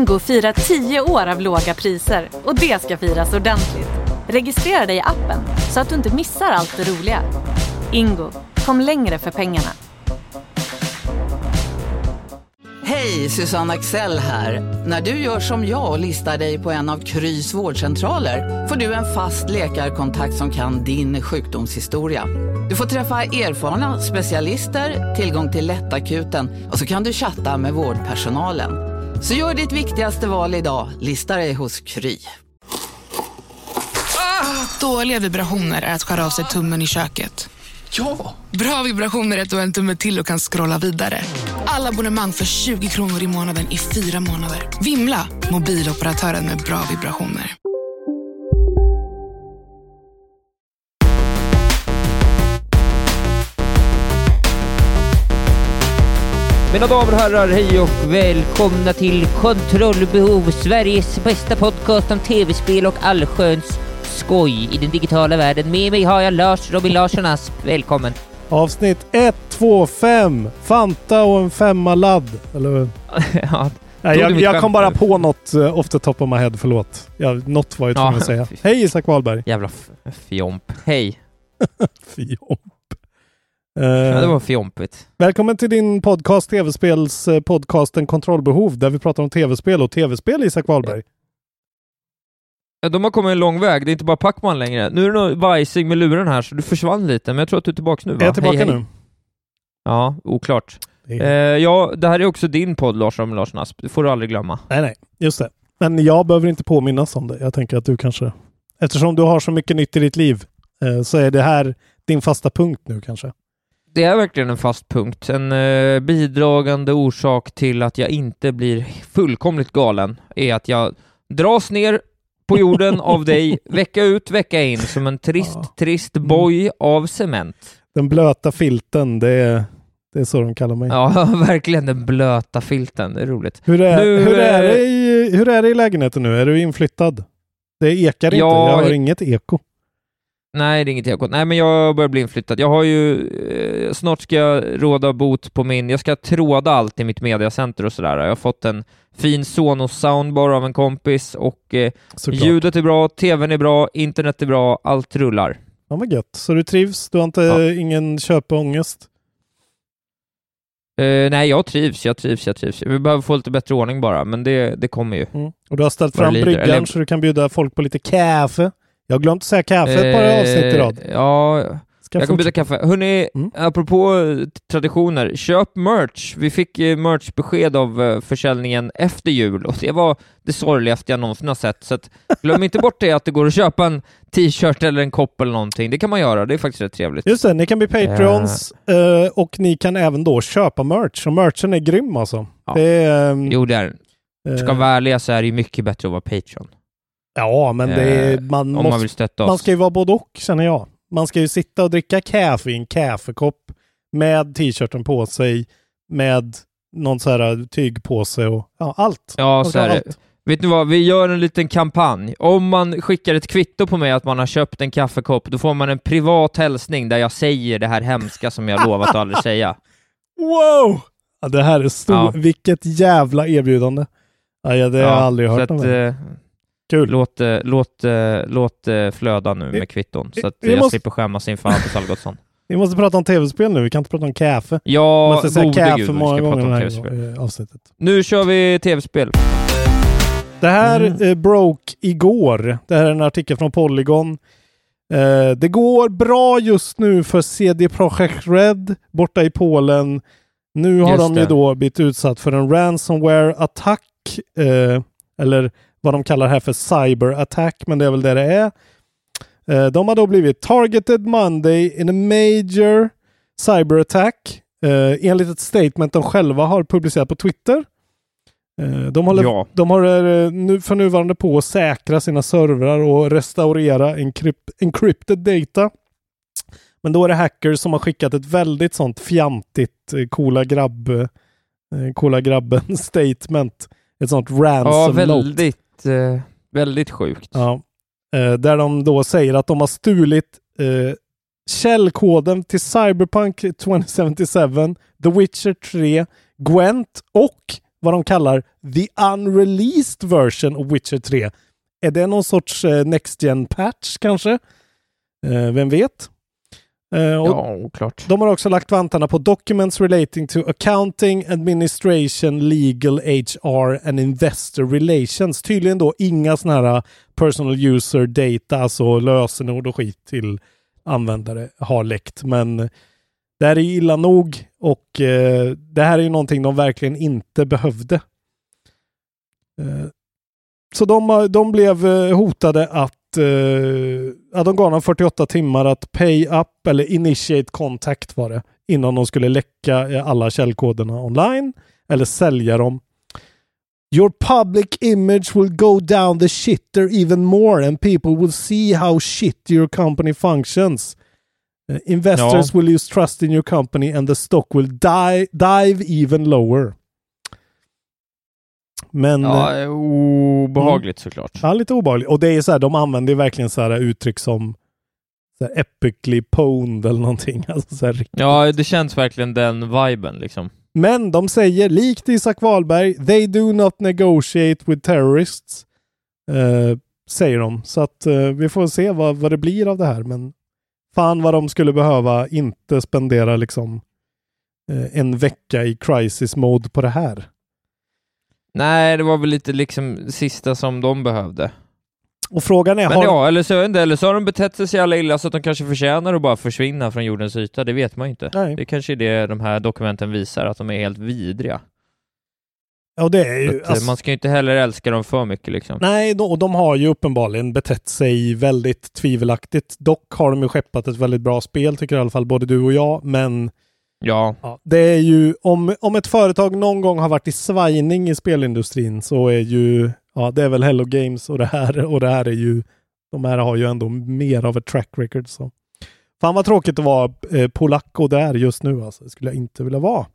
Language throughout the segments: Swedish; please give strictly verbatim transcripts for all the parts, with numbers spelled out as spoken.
Ingo firar tio år av låga priser och det ska firas ordentligt. Registrera dig i appen så att du inte missar allt det roliga. Ingo, kom längre för pengarna. Hej, Susanne Axel här. När du gör som jag och listar dig på en av Krys vårdcentraler får du en fast läkarkontakt som kan din sjukdomshistoria. Du får träffa erfarna specialister, tillgång till lättakuten och så kan du chatta med vårdpersonalen. Så gör ditt viktigaste val idag, lista dig hos Kry. Ah, dåliga vibrationer är att skära av sig tummen i köket. Ja! Bra vibrationer är att du har en tumme till och kan scrolla vidare. Alla abonnemang för tjugo kronor i månaden i fyra månader. Vimla, mobiloperatören med bra vibrationer. Mina damer och herrar, hej och välkomna till Kontrollbehov, Sveriges bästa podcast om tv-spel och allsköns skoj i den digitala världen. Med mig har jag Lars Robin Larsson Asp. Välkommen. Avsnitt ett, två, fem. Fanta och en femma ladd. Eller? Ja, Nej, jag jag kom bara på något uh, off the top of my head, förlåt. Ja, något var jag tvungen ja, att säga. Hej Isak Wahlberg. Jävla f- fjomp. Hej. Fjomp. Uh, ja, det var fjompigt. Välkommen till din podcast, tv-spels uh, podcasten Kontrollbehov, där vi pratar om tv-spel och tv-spel, Isak Wahlberg. Ja, de har kommit en lång väg. Det är inte bara Pac-Man längre. Nu är det nog vajsing med luren här, så du försvann lite. Men jag tror att du är tillbaka nu, va? Är jag tillbaka hej, hej. nu? Ja, oklart. Eh, ja, det här är också din podd, Lars om Larsson Asp. Det får du aldrig glömma. Nej, nej. Just det. Men jag behöver inte påminnas om det. Jag tänker att du kanske... Eftersom du har så mycket nytt i ditt liv eh, så är det här din fasta punkt nu kanske. Det är verkligen en fast punkt. En eh, bidragande orsak till att jag inte blir fullkomligt galen är att jag dras ner på jorden av dig vecka ut, vecka in som en trist, ja. trist boj av cement. Den blöta filten, det är, det är så de kallar mig. Ja, verkligen den blöta filten. Det är roligt. Hur är, nu, hur är, det, i, hur är det i lägenheten nu? Är du inflyttad? Det ekar inte. Ja, jag har inget eko. Nej, det är inget eko. Nej, men jag börjar bli inflyttad. Jag har ju... Eh, snart ska jag råda bot på min... Jag ska tråda allt i mitt mediacenter och sådär. Jag har fått en fin Sonos soundbar av en kompis och eh, ljudet är bra, tvn är bra, internet är bra, allt rullar. Ja, men gött. Så du trivs? Du har inte ja. ingen köpångest? Uh, nej, jag trivs, jag trivs, jag trivs. Vi behöver få lite bättre ordning bara, men det, det kommer ju. Mm. Och du har ställt fram bryggan Eller... så du kan bjuda folk på lite kaffe. Jag har glömt att säga kaffe ett par uh, avsnitt i rad. Ja, Ska jag kan bjuda kaffe. Hörrni, mm. apropå traditioner, köp merch. Vi fick uh, merchbesked av uh, försäljningen efter jul och det var det sorgligaste jag någonsin har sett. Så att, glöm inte bort det att det går att köpa en t-shirt eller en kopp eller någonting. Det kan man göra, det är faktiskt rätt trevligt. Just det, ni kan bli Patreons uh. Uh, och ni kan även då köpa merch. Och merchen är grym alltså. Ja. Det är, um, jo, det är uh, Ska vara ärliga så är det ju mycket bättre att vara Patreon. Ja, men det är, man, Om måste, man vill stötta oss. Man ska ju vara både och, känner jag. Man ska ju sitta och dricka kaffe i en kaffekopp med t-shirten på sig, med någon så här tygpåse och ja, allt. Ja, så är det. Vet ni vad, vi gör en liten kampanj. Om man skickar ett kvitto på mig att man har köpt en kaffekopp, då får man en privat hälsning där jag säger det här hemska som jag lovat att aldrig säga. Wow! Ja, det här är stort. Ja. Vilket jävla erbjudande. Ja, ja, det har ja, jag aldrig hört om det. Kul. Låt, låt, låt flöda nu med kvitton så att jag måste... slipper skämmas inför Hampus Algotsson. Vi måste prata om tv-spel nu, vi kan inte prata om kaffe. Ja, måste säga kaffe Gud, många vi ska gånger prata om här avsnittet. Nu kör vi tv-spel. Det här mm. eh, broke igår. Det här är en artikel från Polygon. Eh, det går bra just nu för C D Projekt Red borta i Polen. Nu har just de det. ju då blivit utsatt för en ransomware-attack. Eh, eller vad de kallar här för cyber-attack, men det är väl det det är. Eh, de har då blivit targeted Monday in a major cyber-attack. Eh, enligt ett statement de själva har publicerat på Twitter. De håller, ja. de har nu för nuvarande på att säkra sina servrar och restaurera encrypt, encrypted data. Men då är det hackers som har skickat ett väldigt sånt fjantigt coola grabb coola grabben statement. Ett sånt ransom ja, väldigt, eh, väldigt sjukt. Ja, eh, där de då säger att de har stulit eh, källkoden till Cyberpunk tjugo sjuttiosju, The Witcher tre, Gwent och vad de kallar the unreleased version of Witcher tre. Är det någon sorts eh, next gen patch kanske? Eh, vem vet? Eh, och ja, klart. De har också lagt vantarna på documents relating to accounting, administration, legal, H R and investor relations. Tydligen då inga såna här personal user data, alltså lösenord och skit till användare har läckt. Men det här är illa nog och eh, det här är ju någonting de verkligen inte behövde. Eh, så de, de blev hotade att ja, de gav dem fyrtioåtta timmar att pay up eller initiate contact var det innan de skulle läcka alla källkoderna online eller sälja dem. Your public image will go down the shitter even more and people will see how shit your company functions. Uh, investors ja. will lose trust in your company and the stock will die, dive even lower. Men, ja, obehagligt mm. såklart. Ja, lite obehagligt. Och det är så här, de använder verkligen så här uttryck som så här epically pwned eller någonting. Alltså så här, ja, det känns verkligen den viben liksom. Men de säger, likt Isak Wahlberg, they do not negotiate with terrorists. Uh, säger de. Så att uh, vi får se vad, vad det blir av det här. Men fan vad de skulle behöva inte spendera liksom uh, en vecka i crisis mode på det här. Nej, det var väl lite liksom sista som de behövde. Och frågan är... Men har... ja, eller så, eller så har de betett sig så jävla illa så att de kanske förtjänar att bara försvinna från jordens yta. Det vet man inte. Nej. Det kanske är det de här dokumenten visar, att de är helt vidriga. Ja, det är ju... Att, alltså... Man ska ju inte heller älska dem för mycket liksom. Nej, och de har ju uppenbarligen betett sig väldigt tvivelaktigt. Dock har de ju skeppat ett väldigt bra spel, tycker i alla fall både du och jag, men... Ja. ja. Det är ju, om, om ett företag någon gång har varit i svajning i spelindustrin så är ju, ja det är väl Hello Games och det här, och det här är ju, de här har ju ändå mer av ett track record så. Fan vad tråkigt att vara eh, polacko där just nu alltså, det skulle jag inte vilja vara.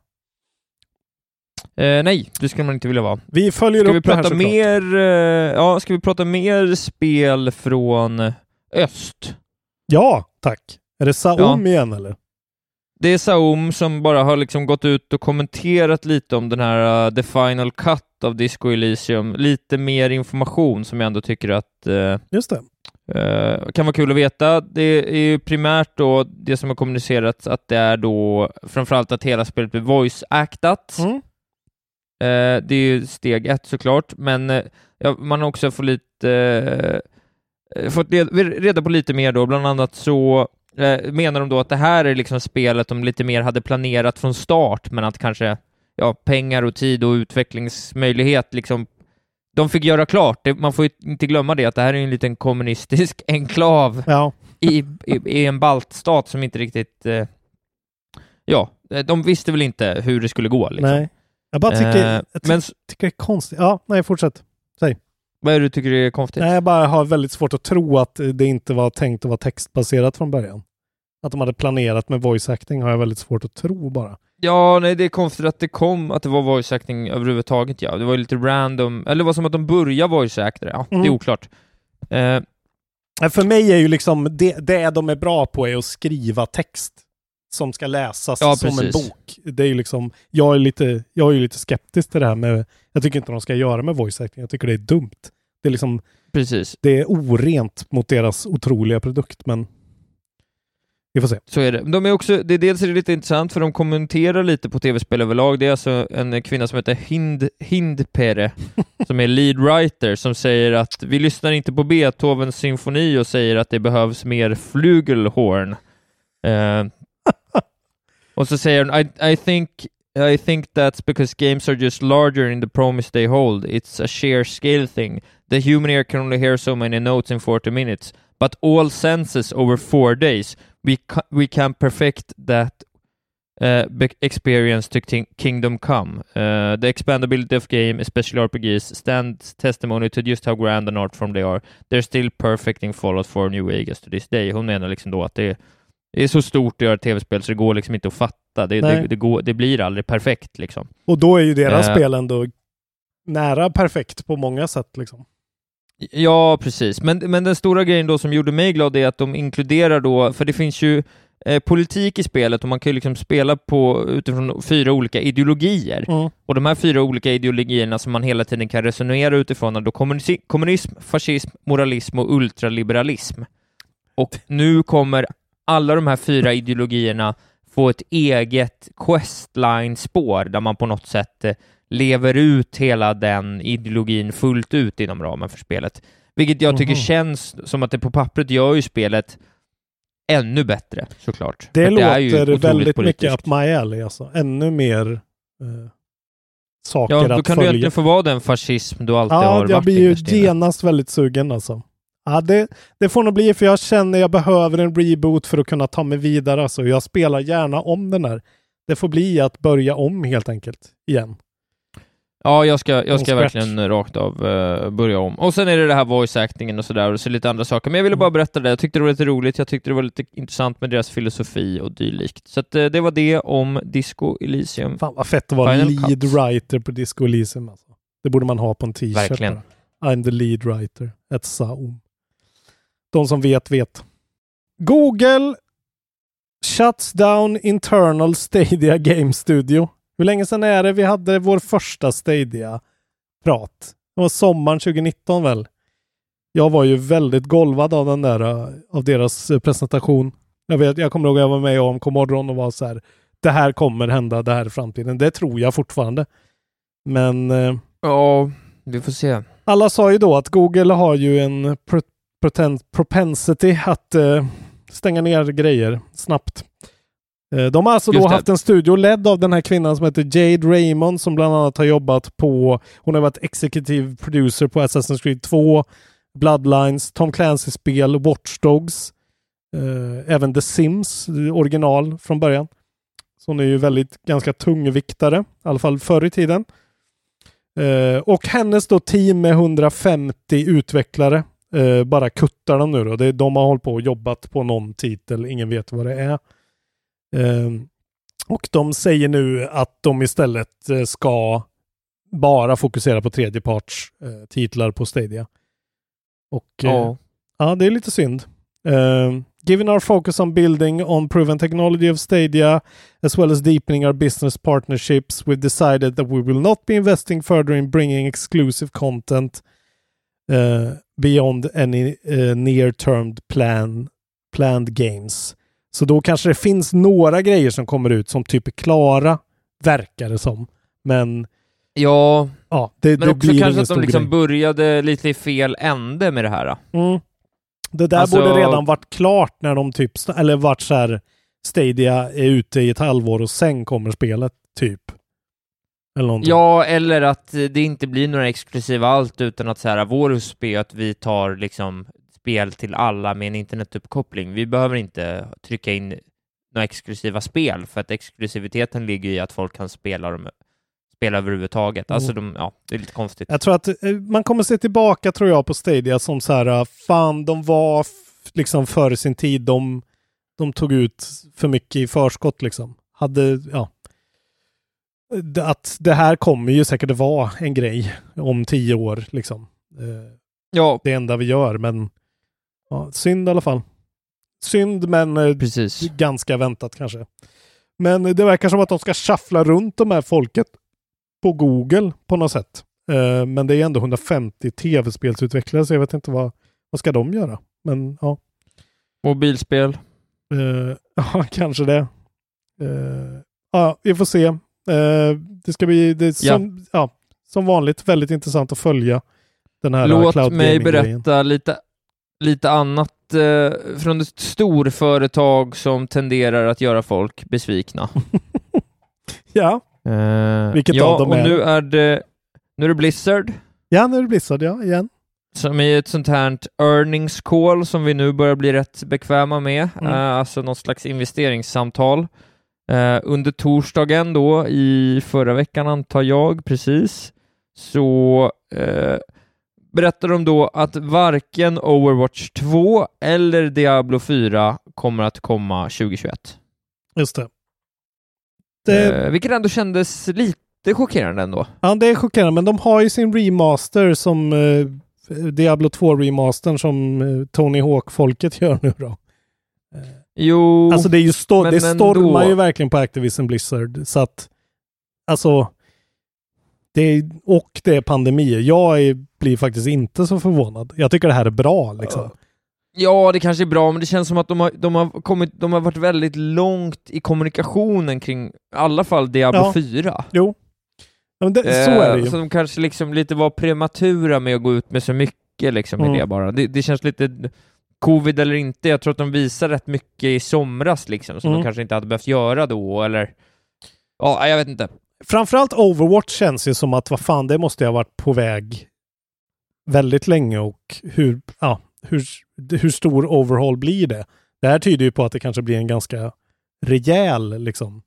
Eh, nej, det skulle man inte vilja vara. Vi följer ska upp vi prata det här mer, eh, ja, ska vi prata mer spel från öst? Ja, tack. Är det Saum ja. igen eller? Det är Saum som bara har liksom gått ut och kommenterat lite om den här uh, The Final Cut av Disco Elysium. Lite mer information som jag ändå tycker att uh, Just det. Uh, kan vara kul att veta. Det är ju primärt då det som har kommunicerats att det är då framförallt att hela spelet blir voice-actat. Mm. Uh, det är ju steg ett såklart, men uh, ja, man har också fått lite uh, fått reda på lite mer då. Bland annat så menar de då att det här är liksom spelet de lite mer hade planerat från start, men att kanske ja, pengar och tid och utvecklingsmöjlighet liksom, de fick göra klart. Det, man får ju inte glömma det, att det här är en liten kommunistisk enklav ja. i, i, i en baltstat som inte riktigt eh, ja, de visste väl inte hur det skulle gå liksom. Nej, jag bara tycker, eh, jag ty- men, tycker det är konstigt. Ja, nej, fortsätt. Säg. Vad är det du tycker är konstigt? Nej, jag bara har väldigt svårt att tro att det inte var tänkt att vara textbaserat från början. Att de hade planerat med voice acting har jag väldigt svårt att tro bara. Ja, nej, det är konstigt att det kom att det var voice acting överhuvudtaget, ja. Det var ju lite random, eller det var som att de började voice actor, ja, mm. Det är oklart. Eh. För mig är ju liksom, det, det de är bra på är att skriva text som ska läsas ja, som precis. en bok. Det är ju liksom, jag är lite, jag är ju lite skeptisk till det här med, jag tycker inte de ska göra med voice acting, jag tycker det är dumt. Det är liksom, precis. Det är orent mot deras otroliga produkt, men vi får se. Så är det. De är också, det är dels är det lite intressant för de kommenterar lite på tv-spel överlag. Det är alltså en kvinna som heter Hind, Hindpere som är lead writer som säger att vi lyssnar inte på Beethovens symfoni och säger att det behövs mer flugelhorn. Uh, och så säger hon I, I think I think that's because games are just larger in the promise they hold. It's a sheer scale thing. The human ear can only hear so many notes in forty minutes. But all senses over four days. We ca- we can perfect that uh, be- experience to ting- Kingdom Come. Uh, the expandability of game, especially R P Gs, stands testimony to just how grand and art form they are. They're still perfecting Fallout four New Vegas to this day. Hon menar liksom då att det, det är så stort att göra tv-spel så det går liksom inte att fatta. Det, det, det, går, det blir aldrig perfekt liksom. Och då är ju deras uh, spel ändå nära perfekt på många sätt liksom. Ja, precis. Men, men den stora grejen då som gjorde mig glad är att de inkluderar då, för det finns ju eh, politik i spelet och man kan ju liksom spela på utifrån fyra olika ideologier. Mm. Och de här fyra olika ideologierna som man hela tiden kan resonera utifrån är då kommunis- kommunism, fascism, moralism och ultraliberalism. Och nu kommer alla de här fyra ideologierna få ett eget questline-spår där man på något sätt eh, lever ut hela den ideologin fullt ut inom ramen för spelet. Vilket jag tycker mm. känns som att det på pappret gör ju spelet ännu bättre, såklart. Det, det låter det väldigt politiskt. Mycket up my alley, alltså. Ännu mer eh, saker ja, att följa. Ja, då kan du egentligen få vara den fascism du alltid ja, har varit. Ja, jag blir ju genast väldigt sugen, alltså. Ja, det, det får nog bli, för jag känner jag behöver en reboot för att kunna ta mig vidare. Alltså. Jag spelar gärna om den här. Det får bli att börja om helt enkelt, igen. Ja, jag ska, jag ska verkligen rakt av uh, börja om. Och sen är det det här voice-actingen och sådär och så lite andra saker. Men jag ville bara berätta det. Jag tyckte det var lite roligt. Jag tyckte det var lite intressant med deras filosofi och dylikt. Så att, uh, det var det om Disco Elysium. Fan vad fett att vara Final lead Cuts. Writer på Disco Elysium. Alltså. Det borde man ha på en t-shirt. Verkligen. Bara. I'm the lead writer. Ett saum. De som vet, vet. Google shuts down internal Stadia Game Studio. Hur länge sedan är det vi hade vår första Stadia-prat? Det var sommaren tjugonitton väl? Jag var ju väldigt golvad av den där, av deras presentation. Jag vet, jag kommer ihåg att jag var med om Commodron och var så här, det här kommer hända, det här är framtiden. Det tror jag fortfarande. Men... Ja, vi får se. Alla sa ju då att Google har ju en pro- propensity att uh, stänga ner grejer snabbt. De har alltså då haft en studio ledd av den här kvinnan som heter Jade Raymond som bland annat har jobbat på, hon har varit executive producer på Assassin's Creed två, Bloodlines, Tom Clancy-spel, Watch Dogs, eh, även The Sims, original från början. Så hon är ju väldigt ganska tungviktare, i alla fall förr i tiden. Eh, och hennes då team med hundrafemtio utvecklare eh, bara kuttar dem nu då. Det, de har hållit på och jobbat på någon titel, ingen vet vad det är. Uh, och de säger nu att de istället uh, ska bara fokusera på tredjeparts uh, titlar på Stadia. Och uh, oh. ja, det är lite synd. Uh, given our focus on building on proven technology of Stadia as well as deepening our business partnerships, we've decided that we will not be investing further in bringing exclusive content uh, beyond any uh, near-term plan, planned games. Så då kanske det finns några grejer som kommer ut som typ är klara, verkar det som. Men ja, ja det, men det också blir kanske att de liksom grej. började lite i fel ände med det här. Mm. Det där alltså... borde redan varit klart när de typ, eller varit så här, Stadia är ute i ett halvår och sen kommer spelet typ. Eller ja, eller att det inte blir några exklusiva allt utan att så här, vår U S P är att vi tar liksom spel till alla med en internetuppkoppling. Vi behöver inte trycka in några exklusiva spel för att exklusiviteten ligger i att folk kan spela dem spela överhuvudtaget. Mm. Alltså de, ja, det är lite konstigt. Jag tror att man kommer se tillbaka tror jag på Stadia som så här, fan de var f- liksom före sin tid. De, de tog ut för mycket i förskott liksom. Hade, ja. Att det här kommer ju säkert vara en grej om tio år liksom. Ja. Det enda vi gör, men ja, synd i alla fall. Synd, men precis. Ganska väntat kanske. Men det verkar som att de ska shuffla runt de här folket på Google på något sätt. Uh, men det är ändå hundrafemtio tv-spelsutvecklare så jag vet inte vad, vad ska de göra. Men ja. Mobilspel. Uh, ja, kanske det. Uh, ja, vi får se. Uh, det ska bli det som, ja. Ja, som vanligt väldigt intressant att följa den här Låt cloud mig berätta grejen. lite lite annat eh, från ett storföretag som tenderar att göra folk besvikna. Ja. Eh, Vilket ja, av dem och är? nu är det nu är det Blizzard. Ja, nu är det Blizzard, ja, igen. Som är ett sånt här earnings call som vi nu börjar bli rätt bekväma med. Mm. Eh, alltså någon slags investeringssamtal. Eh, under torsdagen då, i förra veckan antar jag, precis, så eh, berättar de då att varken Overwatch två eller Diablo fyra kommer att komma tjugohundratjugoett. Just det. det... Eh, vilket ändå kändes lite chockerande ändå. Ja, det är chockerande, men de har ju sin remaster som eh, Diablo två remastern som eh, Tony Hawk-folket gör nu då. Eh, Jo, alltså det är ju sto- men det stormar ändå. ju verkligen på Activision Blizzard, så att alltså det är, och det är pandemi. Jag är, blir faktiskt inte så förvånad. Jag tycker det här är bra liksom. Ja, det kanske är bra, men det känns som att de har, de har, kommit, de har varit väldigt långt i kommunikationen kring i alla fall Diablo ja. fyra. Jo. Ja, men det, eh, så är det ju. Så de kanske liksom lite var prematura med att gå ut med så mycket liksom mm. i det bara. Det, det känns lite covid eller inte. Jag tror att de visar rätt mycket i somras liksom, som mm. de kanske inte hade behövt göra då, eller ja, jag vet inte. Framförallt Overwatch känns ju som att vad fan, det måste ha varit på väg väldigt länge, och hur, ja, hur, hur stor overhaul blir det? Det här tyder ju på att det kanske blir en ganska rejäl liksom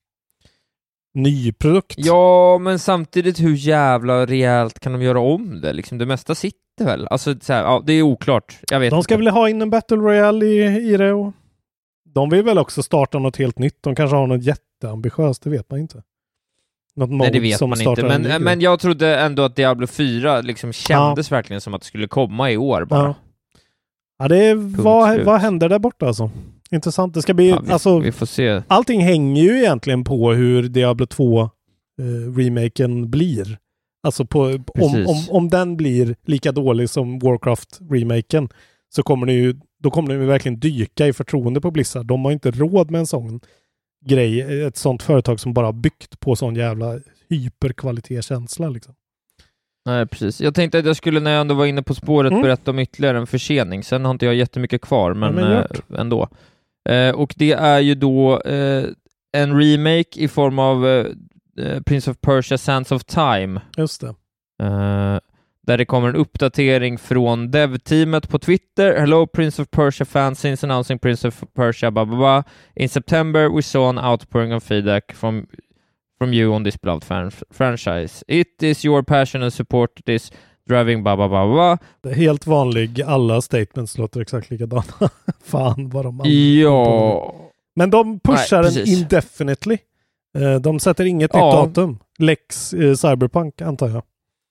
ny produkt. Ja, men samtidigt hur jävla rejält kan de göra om det? Liksom, det mesta sitter väl. Alltså, så här, ja, det är oklart. Jag vet de ska inte. väl ha in en Battle Royale i, i det, och de vill väl också starta något helt nytt. De kanske har något jätteambitiöst, det vet man inte. Något Nej, det vet man inte. Men, men jag trodde ändå att Diablo fyra liksom kändes ja. verkligen som att det skulle komma i år bara. Ja, ja det är, vad, vad händer där borta alltså? Intressant. Det ska bli, ja, vi, alltså, vi får se. Allting hänger ju egentligen på hur Diablo två eh, remaken blir. Alltså på, om, om, om den blir lika dålig som Warcraft remaken, så kommer det ju, då kommer det ju verkligen dyka i förtroende på Blizzard. De har inte råd med en sån grej, ett sånt företag som bara byggt på sån jävla hyperkvalitetskänsla liksom. Nej, precis. Jag tänkte att jag skulle, när jag ändå var inne på spåret, mm. berätta om ytterligare en försening. Sen har inte jag jättemycket kvar, men, ja, men äh, ändå. Eh, och det är ju då eh, en remake i form av eh, Prince of Persia Sands of Time. Just det. Eh, där det kommer en uppdatering från dev-teamet på Twitter. Hello Prince of Persia fans, since announcing Prince of Persia blah, blah, blah. In September we saw an outpouring of feedback from from you on this beloved fan- franchise. It is your passion and support that is driving blah, blah, blah, blah. Det är helt vanlig, alla statements låter exakt likadana. Fan vad de ja. Men de pushar den indefinitely. De sätter inget ja. nytt datum. Lex eh, Cyberpunk antar jag.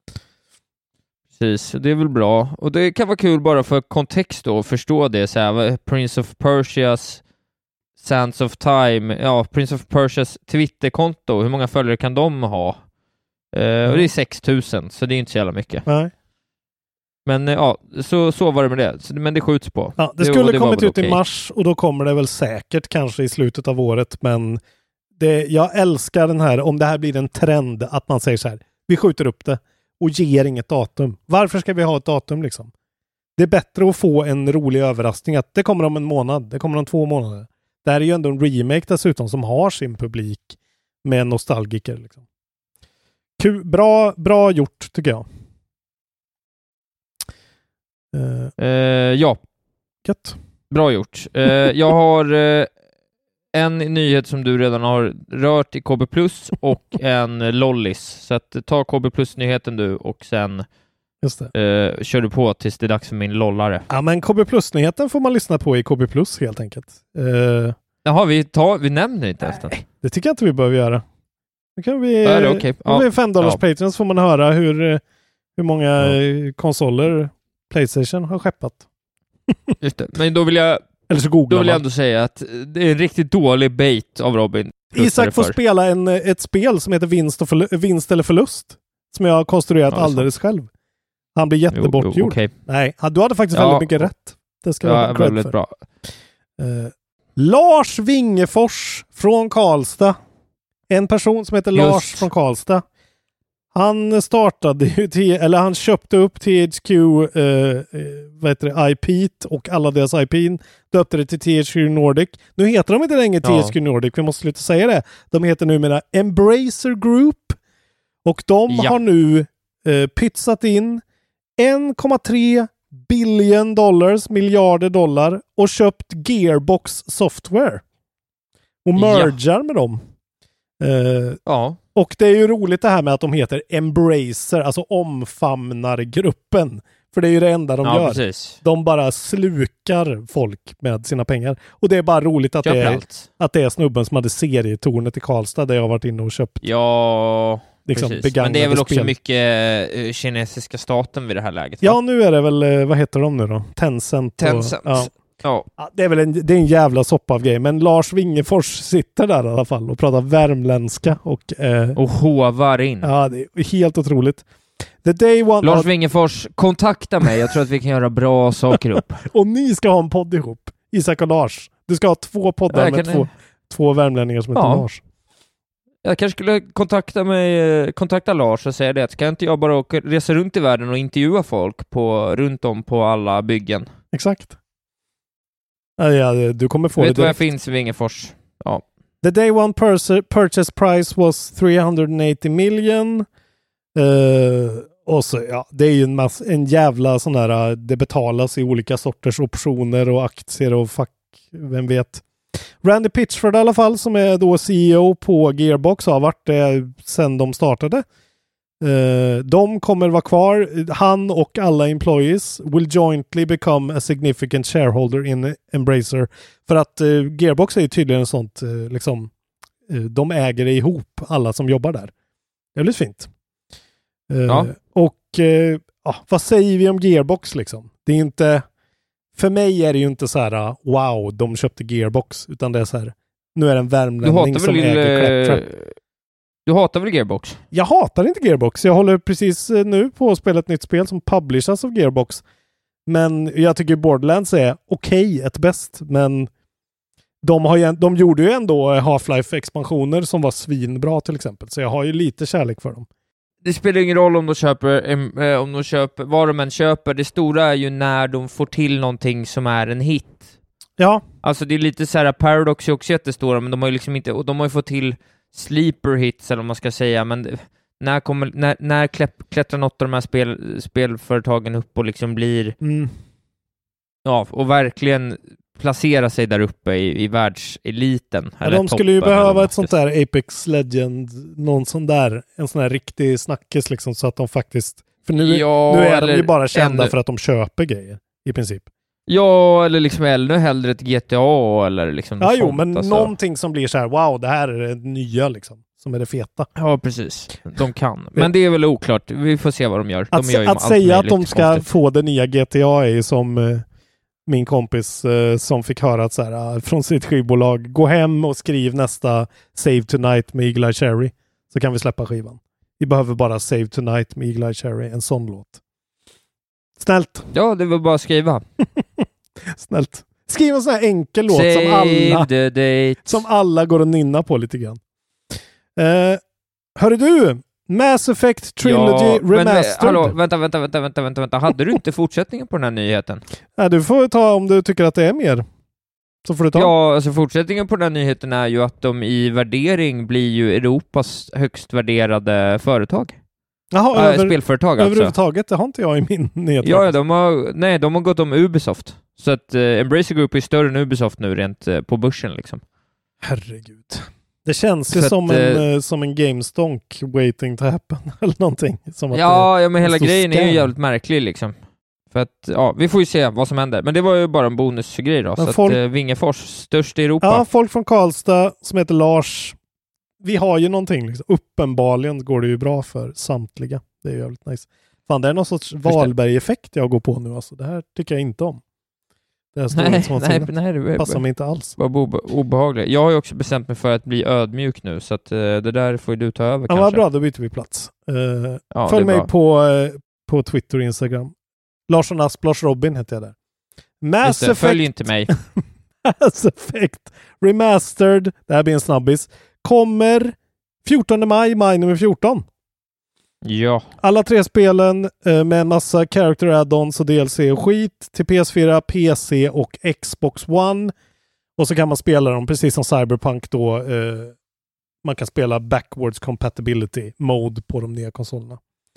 Precis, det är väl bra. Och det kan vara kul bara för kontext då, att förstå det. Så här, Prince of Persias Sands of Time, ja, Prince of Persias Twitterkonto, hur många följare kan de ha? Uh, mm. Och det är sex tusen, så det är inte så jävla mycket. Nej. Men ja, så, så var det med det. Så, men det skjuts på. Ja, det skulle det, det kommit ut okay. i mars, och då kommer det väl säkert kanske i slutet av året, men det, jag älskar den här, om det här blir en trend, att man säger så här, vi skjuter upp det och ger inget datum. Varför ska vi ha ett datum liksom? Det är bättre att få en rolig överraskning att det kommer om en månad, det kommer om två månader. Det här är ju ändå en remake dessutom som har sin publik med nostalgiker liksom. Kul, bra, bra gjort tycker jag. Uh, uh, ja. Gött. Bra gjort. Uh, jag har uh, en nyhet som du redan har rört i K B plus och en lollis. Så att ta K B plus-nyheten du och sen Just det. Uh, kör du på tills det är dags för min lollare. Ja, men K B plus-nyheten får man lyssna på i K B plus helt enkelt. Uh, Jaha, vi, tar, vi nämner inte nästan. Nej, det tycker jag inte vi behöver göra. Då kan vi, ja, det är okay. Om ja. vi är fem dollars ja. Patreons får man höra hur, hur många ja. konsoler PlayStation har skeppat. Just det. Men då vill jag Eller så då vill jag ändå säga att det är en riktigt dålig bait av Robin. Isak får spela en, ett spel som heter vinst, och förlu- vinst eller förlust, som jag har konstruerat ja, alldeles själv. Han blir jättebortgjord. Jo, jo, okay. Nej, du hade faktiskt ja. väldigt mycket rätt. Det ska ja, jag väldigt för. bra. Uh, Lars Wingefors från Karlstad. En person som heter Just. Lars från Karlstad. Han startade ju till, eller han köpte upp T H Q uh, vad heter det, I P och alla deras I P, döpte det till T H Q Nordic. Nu heter de inte längre ja. T H Q Nordic, vi måste sluta säga det. De heter numera Embracer Group, och de ja. har nu uh, pytsat in en komma tre billion dollars, miljarder dollar, och köpt Gearbox Software och mergar ja. med dem. Uh, ja. Och det är ju roligt det här med att de heter Embracer, alltså omfamnargruppen. För det är ju det enda de ja, gör. Precis. De bara slukar folk med sina pengar. Och det är bara roligt att, det är, att det är snubben som hade serietornet i Karlstad där jag har varit inne och köpt. Ja, liksom, precis. Men det är väl också spel. mycket uh, kinesiska staten vid det här läget. Va? Ja, nu är det väl, uh, vad heter de nu då? Tencent. Tencent. Och, ja. Ja. Ja, det är väl en, det är en jävla soppa av grej, men Lars Wingefors sitter där i alla fall och pratar värmländska och, eh, och hovar in. Ja, det är helt otroligt. The day one Lars Wingefors, kontakta mig. Jag tror att vi kan göra bra saker upp. Och ni ska ha en podd ihop. Isak och Lars. Du ska ha två poddar Jag med kan- två, två värmlänningar som heter Ja. Lars. Jag kanske skulle kontakta mig, kontakta Lars och säga det. Ska inte jag bara åka, resa runt i världen och intervjua folk på, runt om på alla byggen? Exakt. Ja, ja, du kommer få Vet du det var jag direkt. finns i Wingefors? Ja. The day one purse, purchase price was three hundred eighty million. Uh, och så, ja, det är ju en, mass, en jävla sån där, det betalas i olika sorters optioner och aktier och fuck, vem vet. Randy Pitchford i alla fall, som är då C E O på Gearbox, har varit det sedan de startade. Uh, de kommer vara kvar. Han och alla employees will jointly become a significant shareholder in Embracer. För att uh, Gearbox är ju tydligen sånt, uh, liksom, uh, de äger det ihop, alla som jobbar där. Det är väldigt fint. Uh, Ja. Och uh, ah, vad säger vi om Gearbox liksom? Det är inte, för mig är det ju inte så här, wow, de köpte Gearbox, utan det är så här, nu är det en Du värmlänning hatar som väl äger Claptrap. Du hatar väl Gearbox? Jag hatar inte Gearbox. Jag håller precis eh, nu på att spela ett nytt spel som publishas av Gearbox. Men jag tycker Borderlands är okej, okay, ett bäst. Men de, har ju, de gjorde ju ändå Half-Life-expansioner som var svinbra till exempel. Så jag har ju lite kärlek för dem. Det spelar ingen roll om de köper, eh, om de köper, vad de än köper. Det stora är ju när de får till någonting som är en hit. Ja. Alltså det är lite så här, Paradox är också jättestora, men de har ju liksom inte, och de har ju fått till sleeper hits, eller vad man ska säga, men när, kommer, när, när kläpp, klättrar något av de här spel, spelföretagen upp och liksom blir Mm. ja, och verkligen placera sig där uppe i, i världseliten. Ja, eller de skulle ju toppen, eller behöva vad ett sånt där Apex Legend, någon sån där, en sån här riktig snackis liksom, så att de faktiskt, för nu, Ja, nu är de eller ju bara kända ännu- för att de köper grejer, i princip. Ja, eller liksom ännu hellre ett G T A eller liksom Ja, något jo, sånt, men alltså. någonting som blir så här, wow, det här är det nya liksom, som är det feta. Ja, precis. De kan. Men det är väl oklart. Vi får se vad de gör. De Att, gör ju att allt säga att möjligt de ska konstigt. få det nya G T A är ju som eh, min kompis eh, som fick höra att så här, ah, från sitt skivbolag, gå hem och skriv nästa Save Tonight med Eagle Eye Cherry, så kan vi släppa skivan. Vi behöver bara Save Tonight med Eagle Eye Cherry, en sån låt. Snällt. Ja, det var bara att skriva. Snällt. Skriv en sån här enkel låt Save som alla, the date. som alla går och nynna på lite grann. Eh, hörru du, Mass Effect Trilogy ja, men, Remastered. hallå, vänta, vänta, vänta, vänta, vänta, vänta. Hade du inte fortsättningen på den här nyheten? Ja, du får ta om du tycker att det är mer. Så får du ta. Ja, alltså fortsättningen på den här nyheten är ju att de i värdering blir ju Europas högst värderade företag. Jaha, Äh, över, spelföretag alltså. överhuvudtaget, det har inte jag i min nyhet. Ja, ja, de har, nej, de har gått om Ubisoft. Så att eh, Embracer Group är större än Ubisoft nu rent eh, på börsen liksom. Herregud. Det känns ju Så som, att, en, eh, som en GameStonk waiting to happen eller någonting. Som att Ja, det, ja, men hela stor grejen är ju scam. jävligt märklig liksom. För att, ja, vi får ju se vad som händer. Men det var ju bara en bonusgrej då. Men Så folk- att eh, Wingefors, störst i Europa. Ja, folk från Karlstad som heter Lars. Vi har ju någonting. Liksom. Uppenbarligen går det ju bra för samtliga. Det är ju jävligt nice. Fan, det är någon sorts Wahlberg-effekt jag går på nu. Alltså. Det här tycker jag inte om. Det här står nej, som nej, nej, det passar var mig inte alls. bara obe- obehagligt. Jag har ju också bestämt mig för att bli ödmjuk nu. Så att eh, det där får ju du ta över Ja, kanske. vad bra, då byter vi plats. Uh, Ja, följ det är mig bra. på, uh, på Twitter och Instagram. Larsson Asp, Lars Robin heter jag där. Mass Just det, Effect, följ inte mig. Mass Effect Remastered, det här blir en snabbis, kommer fjortonde maj, maj nummer fjorton. Ja. Alla tre spelen eh, med en massa character add-ons och D L C och skit till P S fyra, P C och Xbox One. Och så kan man spela dem precis som Cyberpunk då. Eh, man kan spela backwards compatibility mode på de nya konsolerna.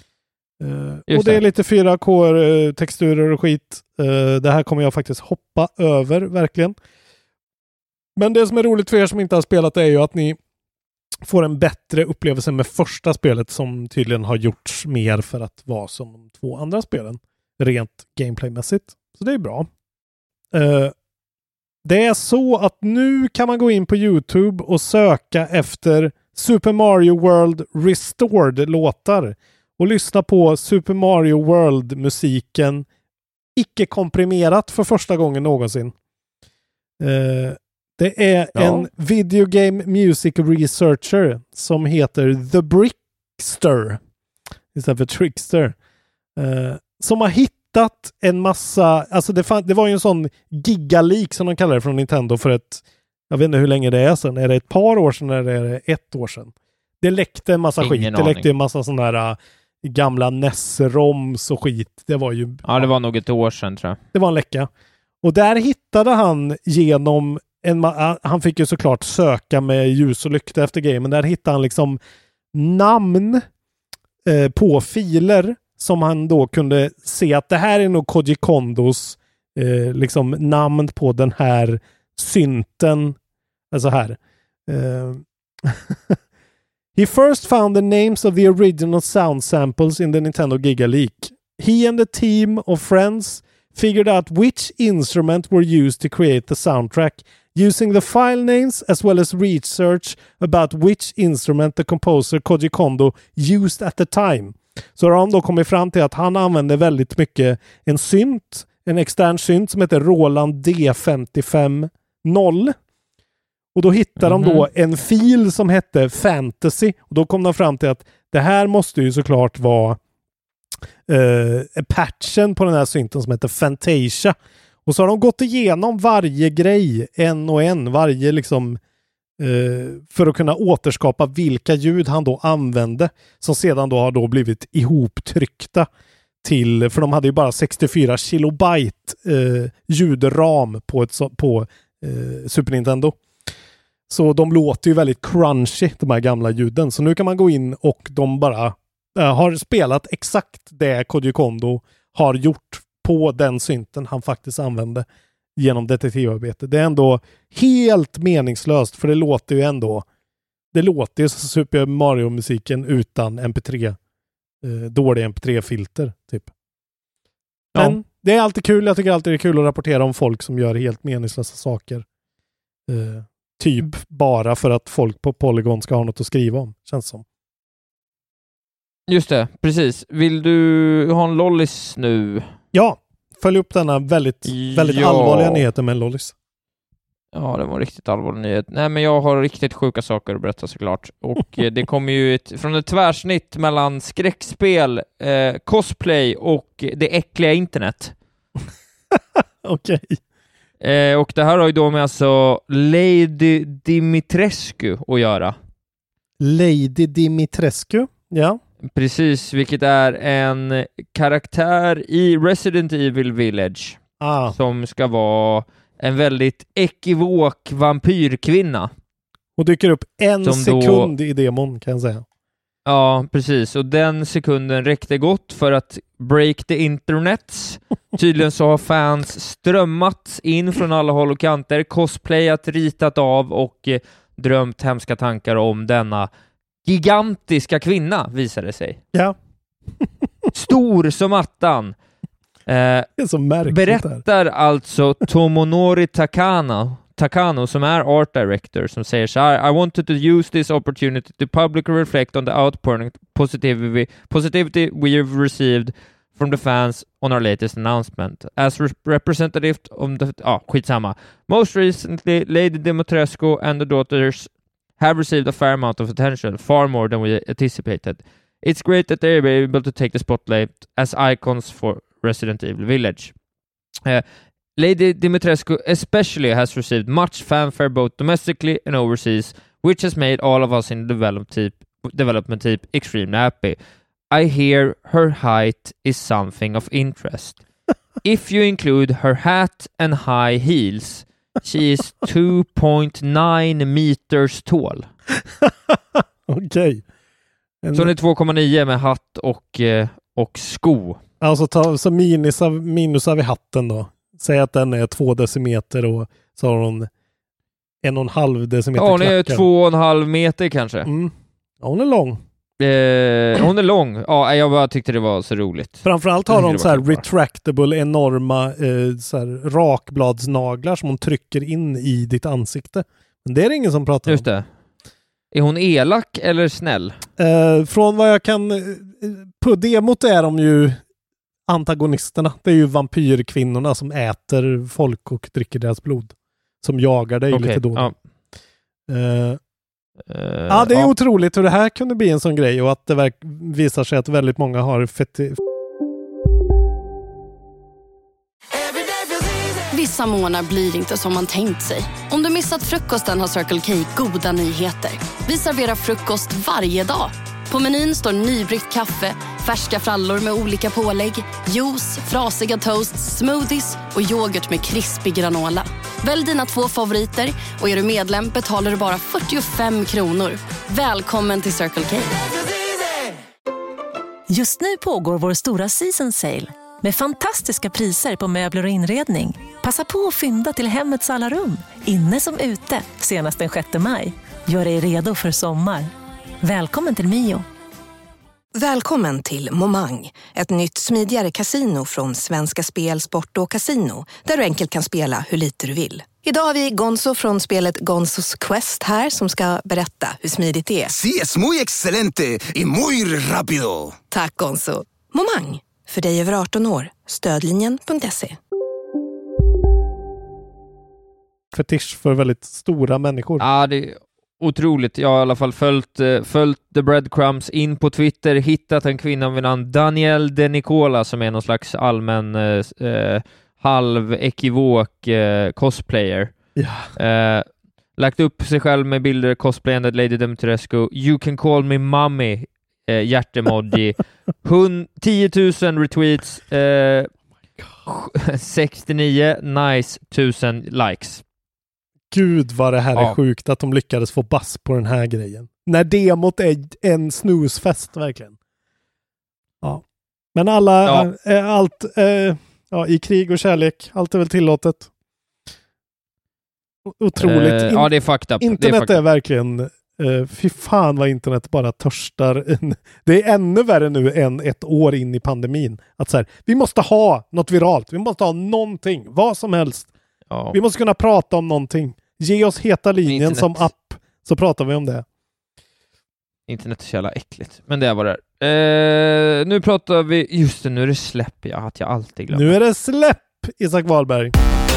Eh, Just och det är det. lite fyra K-texturer och skit. Eh, det här kommer jag faktiskt hoppa över, verkligen. Men det som är roligt för er som inte har spelat är ju att ni får en bättre upplevelse med första spelet som tydligen har gjorts mer för att vara som de två andra spelen. Rent gameplaymässigt. Så det är bra. Uh, det är så att nu kan man gå in på YouTube och söka efter Super Mario World Restored-låtar och lyssna på Super Mario World-musiken icke komprimerat för första gången någonsin. Uh, det är ja. en video game music researcher som heter The Brickster istället för Trickster. Uh, som har hittat en massa, alltså det, fann, det var ju en sån gigaleak som de kallar det från Nintendo för ett, jag vet inte hur länge det är sedan. Är det ett par år sedan eller är det ett år sedan? Det läckte en massa Ingen skit. aning. Det läckte en massa sån där uh, gamla N E S-roms och skit. Det var ju... Ja, det var nog ett år sedan tror jag. Det var en läcka. Och där hittade han genom en... Ma- han fick ju såklart söka med ljus och lykta efter grejer, men där hittade han liksom namn eh, på filer som han då kunde se att det här är nog Koji Kondos eh, liksom namn på den här synten. Alltså här. Eh, He first found the names of the original sound samples in the Nintendo Giga Leak. He and a team of friends figured out which instrument were used to create the soundtrack, using the file names as well as research about which instrument the composer Koji Kondo used at the time. Så har de då kommit fram till att han använde väldigt mycket en synt, en extern synt som heter Roland D femtiofem noll. Och då hittade mm-hmm. de då en fil som hette Fantasy. Och då kom de fram till att det här måste ju såklart vara eh, patchen på den här synten som heter Fantasia. Och så har de gått igenom varje grej en och en. Varje liksom eh, för att kunna återskapa vilka ljud han då använde. Som sedan då har då blivit ihoptryckta till, för de hade ju bara sextiofyra kilobyte eh, ljudram på, ett, på eh, Super Nintendo. Så de låter ju väldigt crunchy, de här gamla ljuden. Så nu kan man gå in och de bara äh, har spelat exakt det Koji Kondo har gjort på den synten han faktiskt använde genom detektivarbete. Det är ändå helt meningslöst, för det låter ju ändå det låter ju som Super Mario-musiken utan M P tre eh, dåliga M P tre-filter typ. Men ja. Det är alltid kul. Jag tycker alltid det är kul att rapportera om folk som gör helt meningslösa saker. Eh, Typ bara för att folk på Polygon ska ha något att skriva om, känns som. Just det, precis. Vill du ha en lollis nu? Ja, följ upp denna väldigt, väldigt ja. allvarliga nyheten med en lollis. Ja, det var en riktigt allvarlig nyhet. Nej, men jag har riktigt sjuka saker att berätta såklart. Och det kommer ju ett, från ett tvärsnitt mellan skräckspel, eh, cosplay och det äckliga internet. Okej. Okay. Eh, och det här har ju då med alltså Lady Dimitrescu att göra. Lady Dimitrescu, ja. Precis, vilket är en karaktär i Resident Evil Village. Ah. Som ska vara en väldigt ekivok vampyrkvinna. Och dyker upp en som sekund då... i demon, kan jag säga. Ja, precis. Och den sekunden räckte gott för att break the internets. Tydligen så har fans strömmat in från alla håll och kanter, cosplayat, ritat av och eh, drömt hemska tankar om denna gigantiska kvinna, visade det sig. Ja. Stor som attan. Eh, det är så märkligt berättar här. Alltså Tomonori Takano Takano, som är art director, som säger så här: I wanted to use this opportunity to publicly reflect on the outpouring positivity, positivity we've received from the fans on our latest announcement. As re- representative of the... Ah, skitsamma. Most recently, Lady Dimitrescu and the daughters have received a fair amount of attention, far more than we anticipated. It's great that they're able to take the spotlight as icons for Resident Evil Village. Uh, Lady Dimitrescu especially has received much fanfare both domestically and overseas, which has made all of us in the develop team, development team extremely happy. I hear her height is something of interest. If you include her hat and high heels, she is two point nine meters tall. Okej. Okay. Så hon är två komma nio med hatt och, och sko. Alltså ta, så minusar, minusar vi hatten då. Säg att den är två decimeter och så har hon en och en halv decimeter. Ja, hon är klackar. två och en halv meter kanske. Mm. Ja, hon är lång. Eh, hon är lång. Ja, jag bara tyckte det var så roligt. Framförallt har hon så här retractable, enorma eh, så här rakbladsnaglar som hon trycker in i ditt ansikte. Men det är det ingen som pratar Just om. Just det. Är hon elak eller snäll? Eh, från vad jag kan... Eh, på demot är de ju antagonisterna. Det är ju vampyrkvinnorna som äter folk och dricker deras blod. som jagar dig okay. lite då. Ja. Uh, uh, ja, det är ja. otroligt hur det här kunde bli en sån grej och att det verk- visar sig att väldigt många har feti- Vissa månader blir inte som man tänkt sig. Om du missat frukosten har Circle K goda nyheter. Vi serverar frukost varje dag. På menyn står nybryggt kaffe, färska frallor med olika pålägg, juice, frasiga toasts, smoothies och yoghurt med krispig granola. Välj dina två favoriter och är du medlem betalar du bara fyrtiofem kronor. Välkommen till Circle K. Just nu pågår vår stora season sale med fantastiska priser på möbler och inredning. Passa på att fynda till hemmets alla rum, inne som ute, senast den sjätte maj. Gör dig redo för sommar. Välkommen till Mio. Välkommen till Momang, ett nytt smidigare kasino från Svenska Spel, Sport och Casino, där du enkelt kan spela hur lite du vill. Idag har vi Gonzo från spelet Gonzos Quest här som ska berätta hur smidigt det är. Sí, es muy excelente y muy rápido. Tack Gonzo. Momang, för dig över arton år. Stödlinjen punkt se. Fetisch för väldigt stora människor. Ja, det är otroligt. Jag har i alla fall följt, följt The Breadcrumbs in på Twitter, hittat en kvinna vid namn Danielle De Nicola som är någon slags allmän eh, halv-ekivok eh, cosplayer. Ja. Eh, lagt upp sig själv med bilder cosplayande Lady Dimitrescu. You can call me mommy. Eh, hjärtemoji. tio tusen retweets. Eh, sextionio nice tusen likes. Gud vad det här ja. är sjukt att de lyckades få bass på den här grejen. När demot är en snusfest verkligen. Ja. Men alla, ja. äh, allt äh, ja, i krig och kärlek, allt är väl tillåtet. Otroligt. Uh, In- ja, det är fucked up. Internet det är, fucked är verkligen, uh, fy fan vad internet bara törstar. Det är ännu värre nu än ett år in i pandemin. Att så här, vi måste ha något viralt. Vi måste ha någonting, vad som helst. Ja. Vi måste kunna prata om någonting. Ge oss heta linjen Internet. som app, så pratar vi om det. Internet är så jävla äckligt. Men det är vad det är. Eh, nu pratar vi... Just det, nu är det släpp. Jag att jag alltid glömmer. Nu är det släpp, Isak Wahlberg.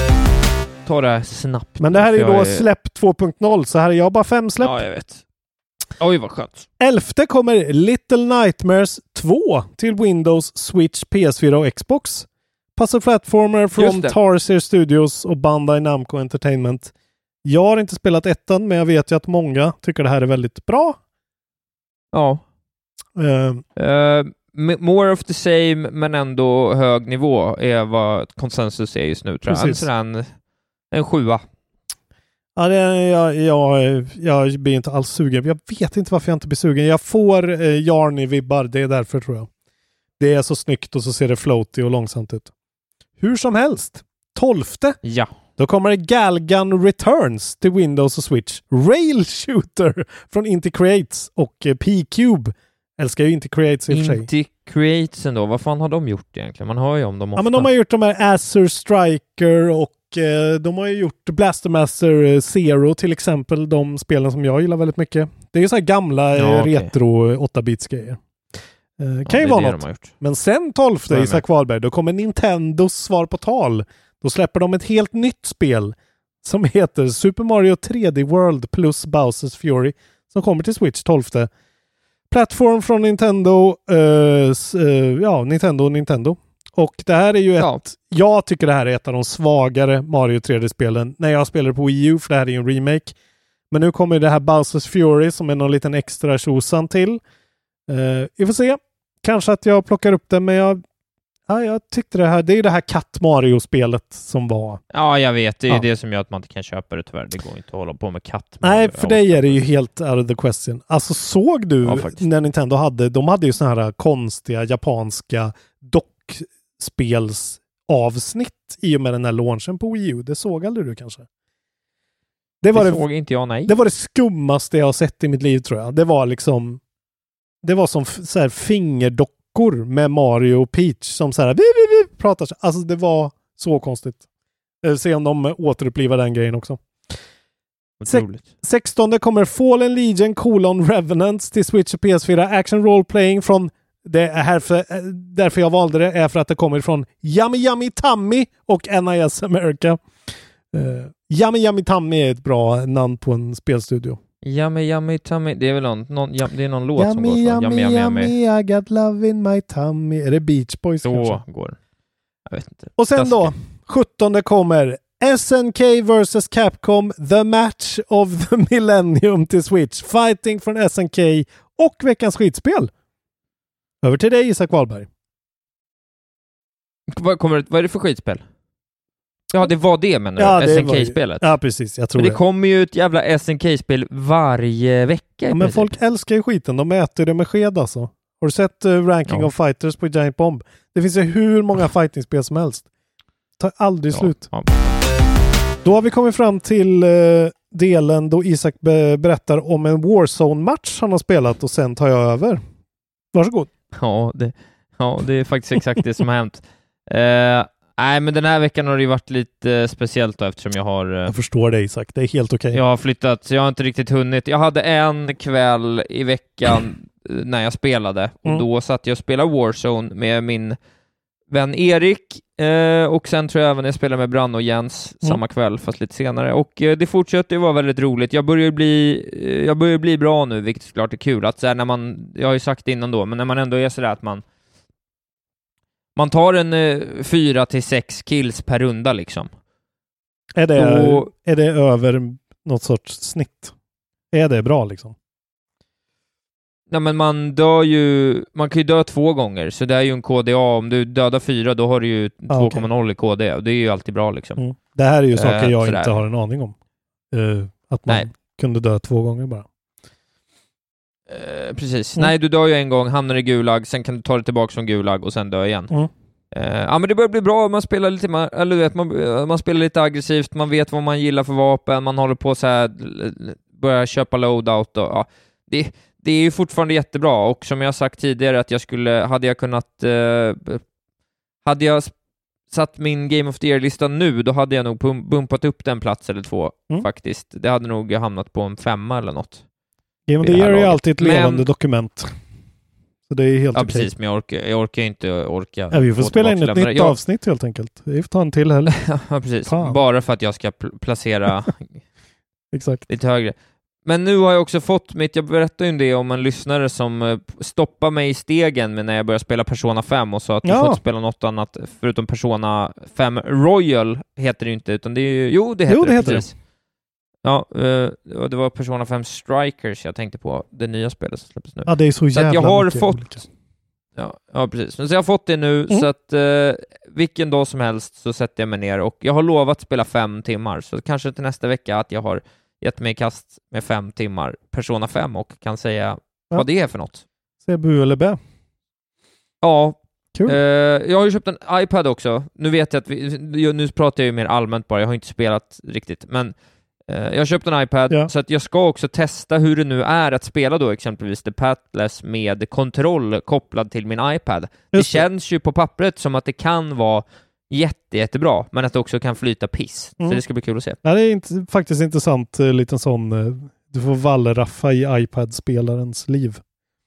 Ta det här snabbt. Men det här är ju då är... släpp två punkt noll, så här är jag bara fem släpp. Ja, jag vet. Oj, vad skönt. Elfte kommer Little Nightmares två till Windows, Switch, P S fyra och Xbox. Puzzle platformer från Tarsier Studios och Bandai Namco Entertainment. Jag har inte spelat ettan, men jag vet ju att många tycker det här är väldigt bra. Ja. Uh, uh, more of the same, men ändå hög nivå är vad konsensus är just nu, tror jag. Precis. En, en, en sjua. Ja, det, jag, jag, jag blir inte alls sugen. Jag vet inte varför jag inte blir sugen. Jag får eh, Jarny-vibbar, det är därför tror jag. Det är så snyggt och så ser det floaty och långsamt ut. Hur som helst. Tolfte. Ja. Då kommer det Galgun Returns till Windows och Switch. Rail Shooter från Inti Creates och eh, P-Cube. Älskar ju Inti Creates i och för sig. Inti Creates ändå. Vad fan har de gjort egentligen? Man hör ju om dem ofta. Ja, men de har gjort de här Acer Striker och eh, de har ju gjort Blaster Master Zero till exempel. De spelen som jag gillar väldigt mycket. Det är ju så här gamla ja, eh, okay. retro åtta-bits grejer. Eh, kan ja, ju vara något. Men sen tolfte Isak Wahlberg, då kommer Nintendos svar på tal. Då släpper de ett helt nytt spel som heter Super Mario tre D World plus Bowser's Fury som kommer till Switch tolfte. Plattform från Nintendo, uh, uh, ja, Nintendo och Nintendo. Och det här är ju ett, ja. jag tycker det här är ett av de svagare Mario tre D-spelen när jag spelar på Wii U, för det här är ju en remake. Men nu kommer det här Bowser's Fury som är någon liten extra tjosan till. Uh, vi får se. Kanske att jag plockar upp det, men jag Ja, jag tyckte det här, det är det här Katt Mario-spelet som var... Ja, jag vet. Det är ja. det som gör att man inte kan köpa det tyvärr. Det går inte att hålla på med Katt Mario. Nej, för dig är det ju helt out of the question. Alltså såg du ja, när Nintendo hade, de hade ju såna här konstiga japanska dockspelsavsnitt i och med den här launchen på Wii U. Det såg aldrig du kanske? Det, var det det såg inte jag, nej. Det var det skummaste jag har sett i mitt liv, tror jag. Det var liksom... Det var som så här fingerdock med Mario och Peach som så här vi, vi, vi, pratar. Alltså det var så konstigt. Se om de återupplivar den grejen också. Otroligt. sextonde kommer Fallen Legion colon Revenants till Switch och P S fyra. Action Role Playing från det är här för, därför jag valde det är för att det kommer från Yummy Yummy Tummy och N I S America. Uh, Yummy Yummy Tummy är ett bra namn på en spelstudio. Yummy Yummy Tummy, det är väl någon, någon, det är någon låt yummy, som går från Yummy Yummy Yummy, I got love in my tummy. Är det Beach Boys så kanske? Går. Jag vet inte. Och sen Daske. då, sjuttonde kommer S N K versus Capcom, the match of the millennium till Switch. Fighting från S N K och veckans skitspel. Över till dig, Isak Wahlberg. Vad, kommer, vad är det för skitspel? Ja, det var det menar ja, du? S N K-spelet. Ja, precis. Jag tror men det, det kommer ju ett jävla S N K-spel varje vecka. Ja, men folk älskar ju skiten. De äter det med sked alltså. Har du sett uh, Ranking ja. of Fighters på Giant Bomb? Det finns ju hur många fightingspel som helst. Det tar aldrig ja. slut. Ja. Då har vi kommit fram till uh, delen då Isak be- berättar om en Warzone-match han har spelat och sen tar jag över. Varsågod. Ja, det, ja, det är faktiskt exakt det som har hänt. Uh, nej, men den här veckan har det ju varit lite uh, speciellt då, eftersom jag har... Uh, jag förstår det, Isak. Det är helt okej. Okay. Jag har flyttat, så jag har inte riktigt hunnit. Jag hade en kväll i veckan när jag spelade och mm. då satt jag och spelade Warzone med min vän Erik eh, och sen tror jag även jag spelade med Brann och Jens mm. samma kväll fast lite senare och eh, det fortsätter ju vara väldigt roligt. Jag börjar bli eh, jag börjar bli bra nu, vilket såklart är kul att så här, när man, jag har ju sagt det innan då, men när man ändå är sådär att man man tar en eh, fyra till sex kills per runda liksom. Är det, då, är det över något sorts snitt? Är det bra liksom? Nej, men man dör ju, man kan ju dö två gånger, så det är ju en K D A. Om du dödar fyra, då har du ju ah, två komma noll okay. i K D, och det är ju alltid bra liksom. Mm. Det här är ju saker uh, jag sådär. inte har en aning om. Uh, att man Nej. kunde dö två gånger bara. Uh, precis. Mm. Nej, du dör ju en gång, hamnar i gulag, sen kan du ta dig tillbaka från gulag och sen dö igen. Mm. Uh, ja, men det börjar bli bra. Man spelar lite, man, eller vet, man, man spelar lite aggressivt, man vet vad man gillar för vapen, man håller på så här, börjar köpa loadout och ja, det Det är ju fortfarande jättebra, och som jag sagt tidigare att jag skulle, hade jag kunnat eh, hade jag satt min Game of the Year-lista nu, då hade jag nog pum- bumpat upp den plats eller två mm. faktiskt. Det hade nog hamnat på en femma eller något. Game of the Year är alltid ett levande men... dokument. Så det är helt ja, okej. Precis, men jag orkar, jag orkar inte orka. Ja, vi får spela in ett nytt jag... avsnitt helt enkelt. Vi får ta en till heller. Ja, precis. Fan. Bara för att jag ska pl- placera Exakt. lite högre. Men nu har jag också fått mitt, jag berättade ju det om en lyssnare som stoppade mig i stegen med när jag började spela Persona fem och sa att du ja. får inte spela något annat förutom Persona fem Royal heter det ju inte, utan det är ju, jo det heter jo, det. det, Heter precis. Det. Ja, uh, det var Persona fem Strikers jag tänkte på, det nya spelet som släpps nu. Ja, det är så, så jävla jag har mycket fått olika. Ja, ja, precis. Så jag har fått det nu, mm. så att uh, vilken dag som helst så sätter jag mig ner och jag har lovat spela fem timmar, så kanske till nästa vecka att jag har gett mig i kast med fem timmar Persona fem och kan säga ja. vad det är för något. Se bu eller bä. Ja. Cool. Uh, jag har ju köpt en iPad också. Nu vet jag att vi, nu pratar jag ju mer allmänt bara, jag har inte spelat riktigt, men uh, jag har köpt en iPad ja. så att jag ska också testa hur det nu är att spela då exempelvis The Pathless med kontroll kopplad till min iPad. Just det känns ju på pappret som att det kan vara jätte, jättebra, men att det också kan flyta piss. Mm. Så det ska bli kul att se. Ja, det är inte, faktiskt intressant, eh, liten sån eh, du får wallraffa i iPad-spelarens liv.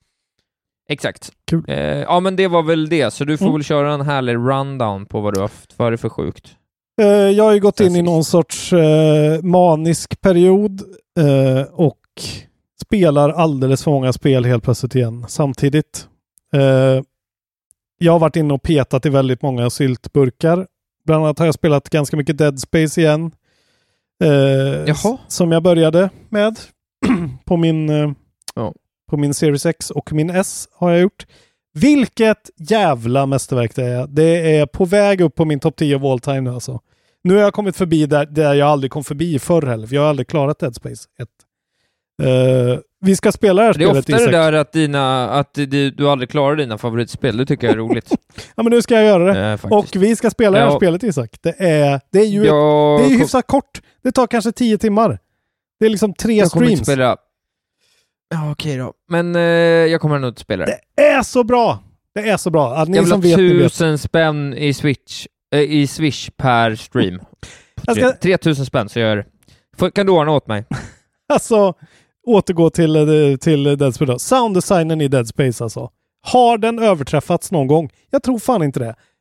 Exakt. Kul. Eh, ja, men det var väl det. Så du får mm. väl köra en härlig rundown på vad du har haft för det för sjukt. Eh, jag har ju gått in i någon sorts eh, manisk period eh, och spelar alldeles för många spel helt plötsligt igen samtidigt. Eh, Jag har varit inne och petat i väldigt många syltburkar. Bland annat har jag spelat ganska mycket Dead Space igen. Eh, Jaha. Som jag började med på min eh, ja. på min Series X och min S har jag gjort. Vilket jävla mästerverk det är. Det är på väg upp på min topp tio of all time nu alltså. Nu har jag kommit förbi där, där jag aldrig kom förbi förr heller. För jag har aldrig klarat Dead Space ett. Uh, vi ska spela det här spelet, Det är ofta det där att, dina, att du, du aldrig klarar dina favoritspel. Det tycker jag är roligt. Ja, men nu ska jag göra det. Eh, och vi ska spela det här ja. spelet, Isak. Det är, det är ju jag ett, det är ju kom... hyfsat kort. Det tar kanske tio timmar. Det är liksom tre jag streams. Spela... Ja, okej då. Men eh, jag kommer nog inte spela det. Det är så bra! Det är så bra. Att ni jag vill som ha vet, tusen vet. spänn i Switch äh, i Swish per stream. Jag ska... tre tusen spänn så gör det. Kan du ordna åt mig? Alltså, återgå till, till Dead Space. Sounddesignen i Dead Space alltså. Har den överträffats någon gång? Jag tror fan inte det.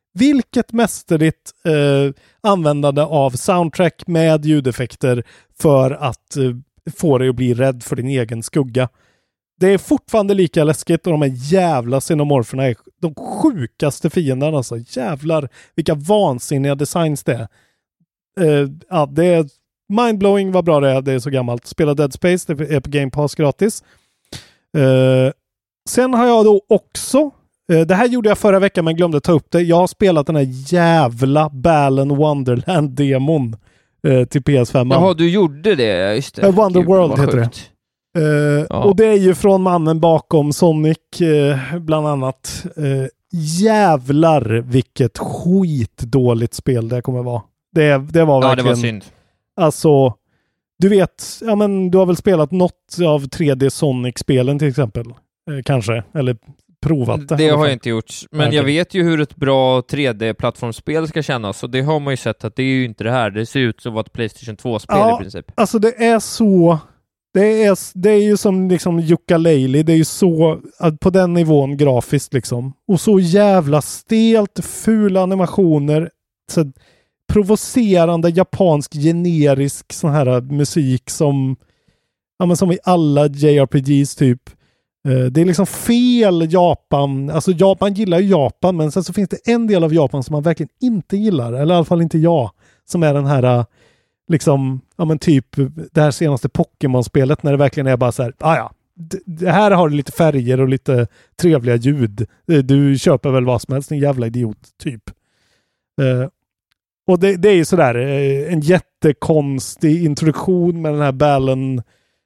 Vilket mästerligt eh, användande av soundtrack med ljudeffekter för att eh, få dig att bli rädd för din egen skugga. Det är fortfarande lika läskigt och de här jävla xenomorferna är de sjukaste fienderna. Alltså. Jävlar vilka vansinniga designs det är. Uh, ja, det är mindblowing vad bra det är. Det är så gammalt. Spela Dead Space, det är på Game Pass gratis. Uh, sen har jag då också uh, det här gjorde jag förra veckan men glömde ta upp det. Jag har spelat den här jävla Balan Wonderland-demon uh, till P S fem. Jaha, du gjorde det. Just det. Uh, Wonderworld heter det. Uh, ja. Och det är ju från mannen bakom Sonic uh, bland annat. Uh, jävlar vilket skitdåligt spel det kommer vara. Det, det var verkligen... Ja, det var synd. Alltså, du vet, ja men du har väl spelat något av tre D Sonic-spelen till exempel. Uh, kanske, eller provat det. Det har jag inte gjort. Men okay. Jag vet ju hur ett bra tre D-plattformsspel ska kännas. Och det har man ju sett att det är ju inte det här. Det ser ut som ett PlayStation två-spel ja, i princip. Alltså det är så... Det är, det är ju som liksom Yooka-Laylee. Det är ju så på den nivån grafiskt liksom. Och så jävla stelt, fula animationer. Så provocerande japansk generisk sån här musik som ja, men som i alla J R P Gs typ. Uh, det är liksom fel Japan. Alltså Japan gillar ju Japan men sen så finns det en del av Japan som man verkligen inte gillar. Eller i alla fall inte jag. Som är den här liksom, ja men typ det här senaste Pokémon-spelet när det verkligen är bara så här, ah ja, d- det här har lite färger och lite trevliga ljud. Du köper väl vad som helst, en jävla idiot typ. Uh, och det, det är ju sådär uh, en jättekonstig introduktion med den här Balan.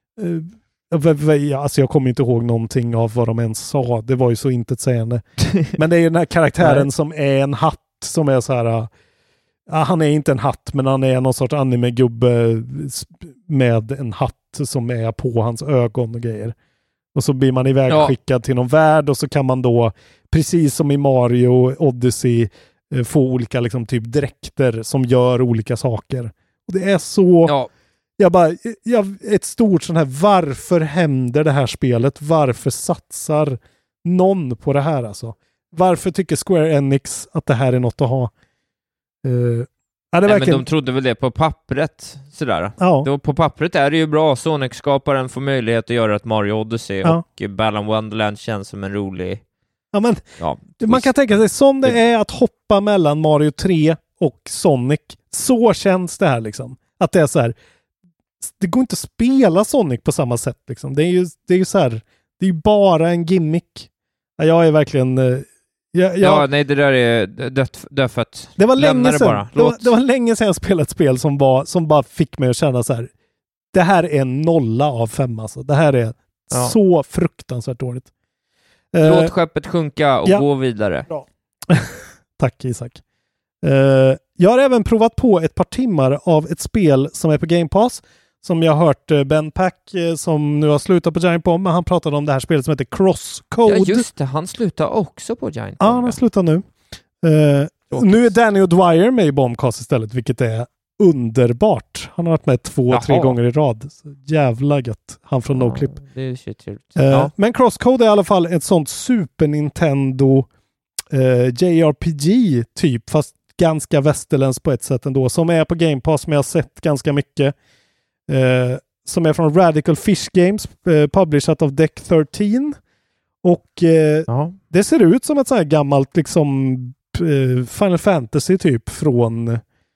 Uh, alltså jag kommer inte ihåg någonting av vad de ens sa. Det var ju så intetsägande. Men det är ju den här karaktären som är en hatt som är så här. Uh, han är inte en hatt, men han är någon sorts anime-gubbe med en hatt som är på hans ögon och grejer. Och så blir man iväg ja. skickad till någon värld och så kan man då, precis som i Mario Odyssey, få olika liksom typ dräkter som gör olika saker. Och det är så... Ja. Jag bara, jag, ett stort sån här, varför händer det här spelet? Varför satsar någon på det här alltså? Varför tycker Square Enix att det här är något att ha? Uh, ja, det Nej, verkligen... men de trodde väl det på pappret sådär. Ja. Då, på pappret är det ju bra. Sonic-skaparen får möjlighet att göra ett Mario Odyssey ja. och Balan Wonderland känns som en rolig... Ja, men ja, man kan tänka sig som det är att hoppa mellan Mario tre och Sonic. Så känns det här liksom. Att det är så här, det går inte att spela Sonic på samma sätt liksom. Det är ju, det är ju så här, det är ju bara en gimmick. Ja, jag är verkligen... Uh, Jag, jag, ja, nej, det där är dött, dödfött. Det var länge sedan. Det, bara. Det, var, det var länge sedan jag spelade ett spel som, var, som bara fick mig att känna så här. Det här är en nolla av fem alltså. Det här är ja. så fruktansvärt dåligt. Låt uh, skeppet sjunka och ja. gå vidare. Bra. Tack Isak. Uh, jag har även provat på ett par timmar av ett spel som är på Game Pass. Som jag har hört uh, Ben Pack uh, som nu har slutat på Giant Bomb. Men han pratade om det här spelet som heter Crosscode. Ja just det, han slutar också på Giant Bomb. Ja, han har slutat nu. Uh, nu är Danny O'Dwyer med i Bombcast istället, vilket är underbart. Han har varit med två, Jaha. tre gånger i rad. Så jävla gött. Han från ja, NoClip. Det är shit, uh, ja. Men Crosscode är i alla fall ett sånt Super Nintendo uh, J R P G typ, fast ganska västerländskt på ett sätt ändå. Som är på Game Pass, som jag har sett ganska mycket. Uh, som är från Radical Fish Games, uh, published av Deck tretton. Och uh, det ser ut som ett så här gammalt liksom uh, Final Fantasy typ från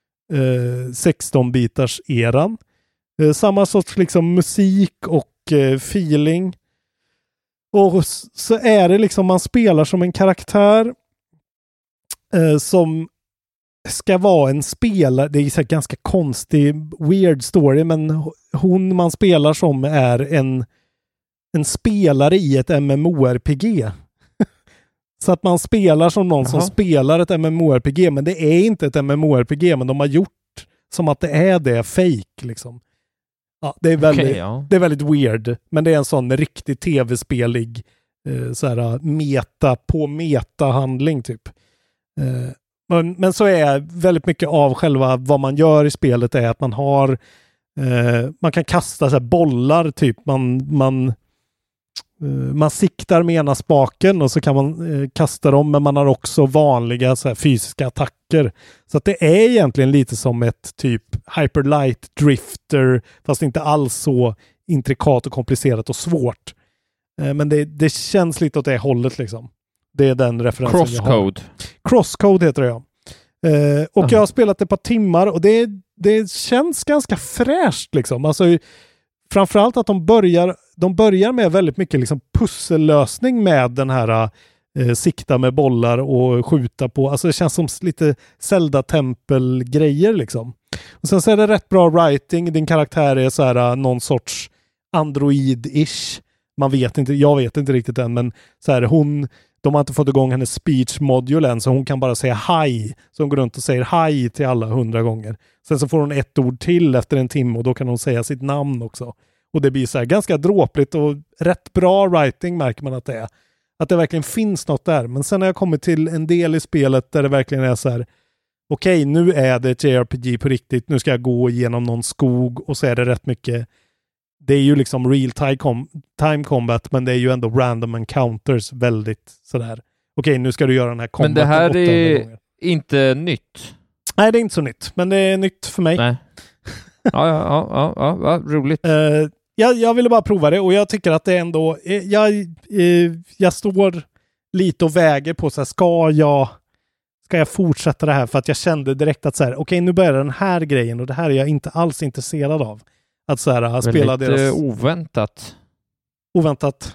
uh, sexton-bitars eran. Uh, samma sorts liksom musik och uh, feeling. Och så är det liksom, man spelar som en karaktär uh, som ska vara en spelare. Det är så ganska konstig, weird story, men hon man spelar som är en en spelare i ett M M O R P G. Så att man spelar som någon Jaha. som spelar ett M M O R P G, men det är inte ett M M O R P G, men de har gjort som att det är det, fake liksom. Ja, det är väldigt, okay, ja. det är väldigt weird, men det är en sån riktigt tv-spelig eh, så här meta på meta-handling typ. Eh, Men, men så är väldigt mycket av själva vad man gör i spelet är att man har eh, man kan kasta så här bollar typ. Man, man man siktar med ena spaken och så kan man uh, kasta dem, men man har också vanliga så här, fysiska attacker. Så att det är egentligen lite som ett typ Hyperlight Drifter, fast inte alls så intrikat och komplicerat och svårt. Uh, men det, det känns lite åt det hållet liksom. Det är den referensen Crosscode. jag har. Crosscode heter det, ja. Uh, och uh-huh. jag har spelat ett par timmar och det, det känns ganska fräscht liksom. Alltså framförallt att de börjar, de börjar med väldigt mycket liksom pussellösning med den här uh, sikta med bollar och skjuta på. Alltså det känns som lite Zelda-tempel-grejer liksom. Och sen så är det rätt bra writing. Din karaktär är så här uh, någon sorts android-ish. Man vet inte, jag vet inte riktigt än, men så här hon... De har inte fått igång hennes speech module än, så hon kan bara säga hej. Så hon går runt och säger hej till alla hundra gånger. Sen så får hon ett ord till efter en timme och då kan hon säga sitt namn också. Och det blir så här ganska dråpligt och rätt bra writing märker man att det är. Att det verkligen finns något där. Men sen har jag kommit till en del i spelet där det verkligen är så här: okej, okay, nu är det ett J R P G på riktigt. Nu ska jag gå igenom någon skog och så är det rätt mycket. Det är ju liksom real time, com- time combat, men det är ju ändå random encounters väldigt sådär. Okej, okay, nu ska du göra den här combaten. Men det här är gånger. Inte nytt. Nej, det är inte så nytt, men det är nytt för mig. Nej. Ja, ja, ja, ja, ja, ja roligt. Uh, jag, jag ville bara prova det och jag tycker att det är ändå, eh, jag, eh, jag står lite och väger på så här, ska jag ska jag fortsätta det här, för att jag kände direkt att så här, okej, okay, nu börjar den här grejen och det här är jag inte alls intresserad av. Att så här, spela deras... oväntat. Oväntat.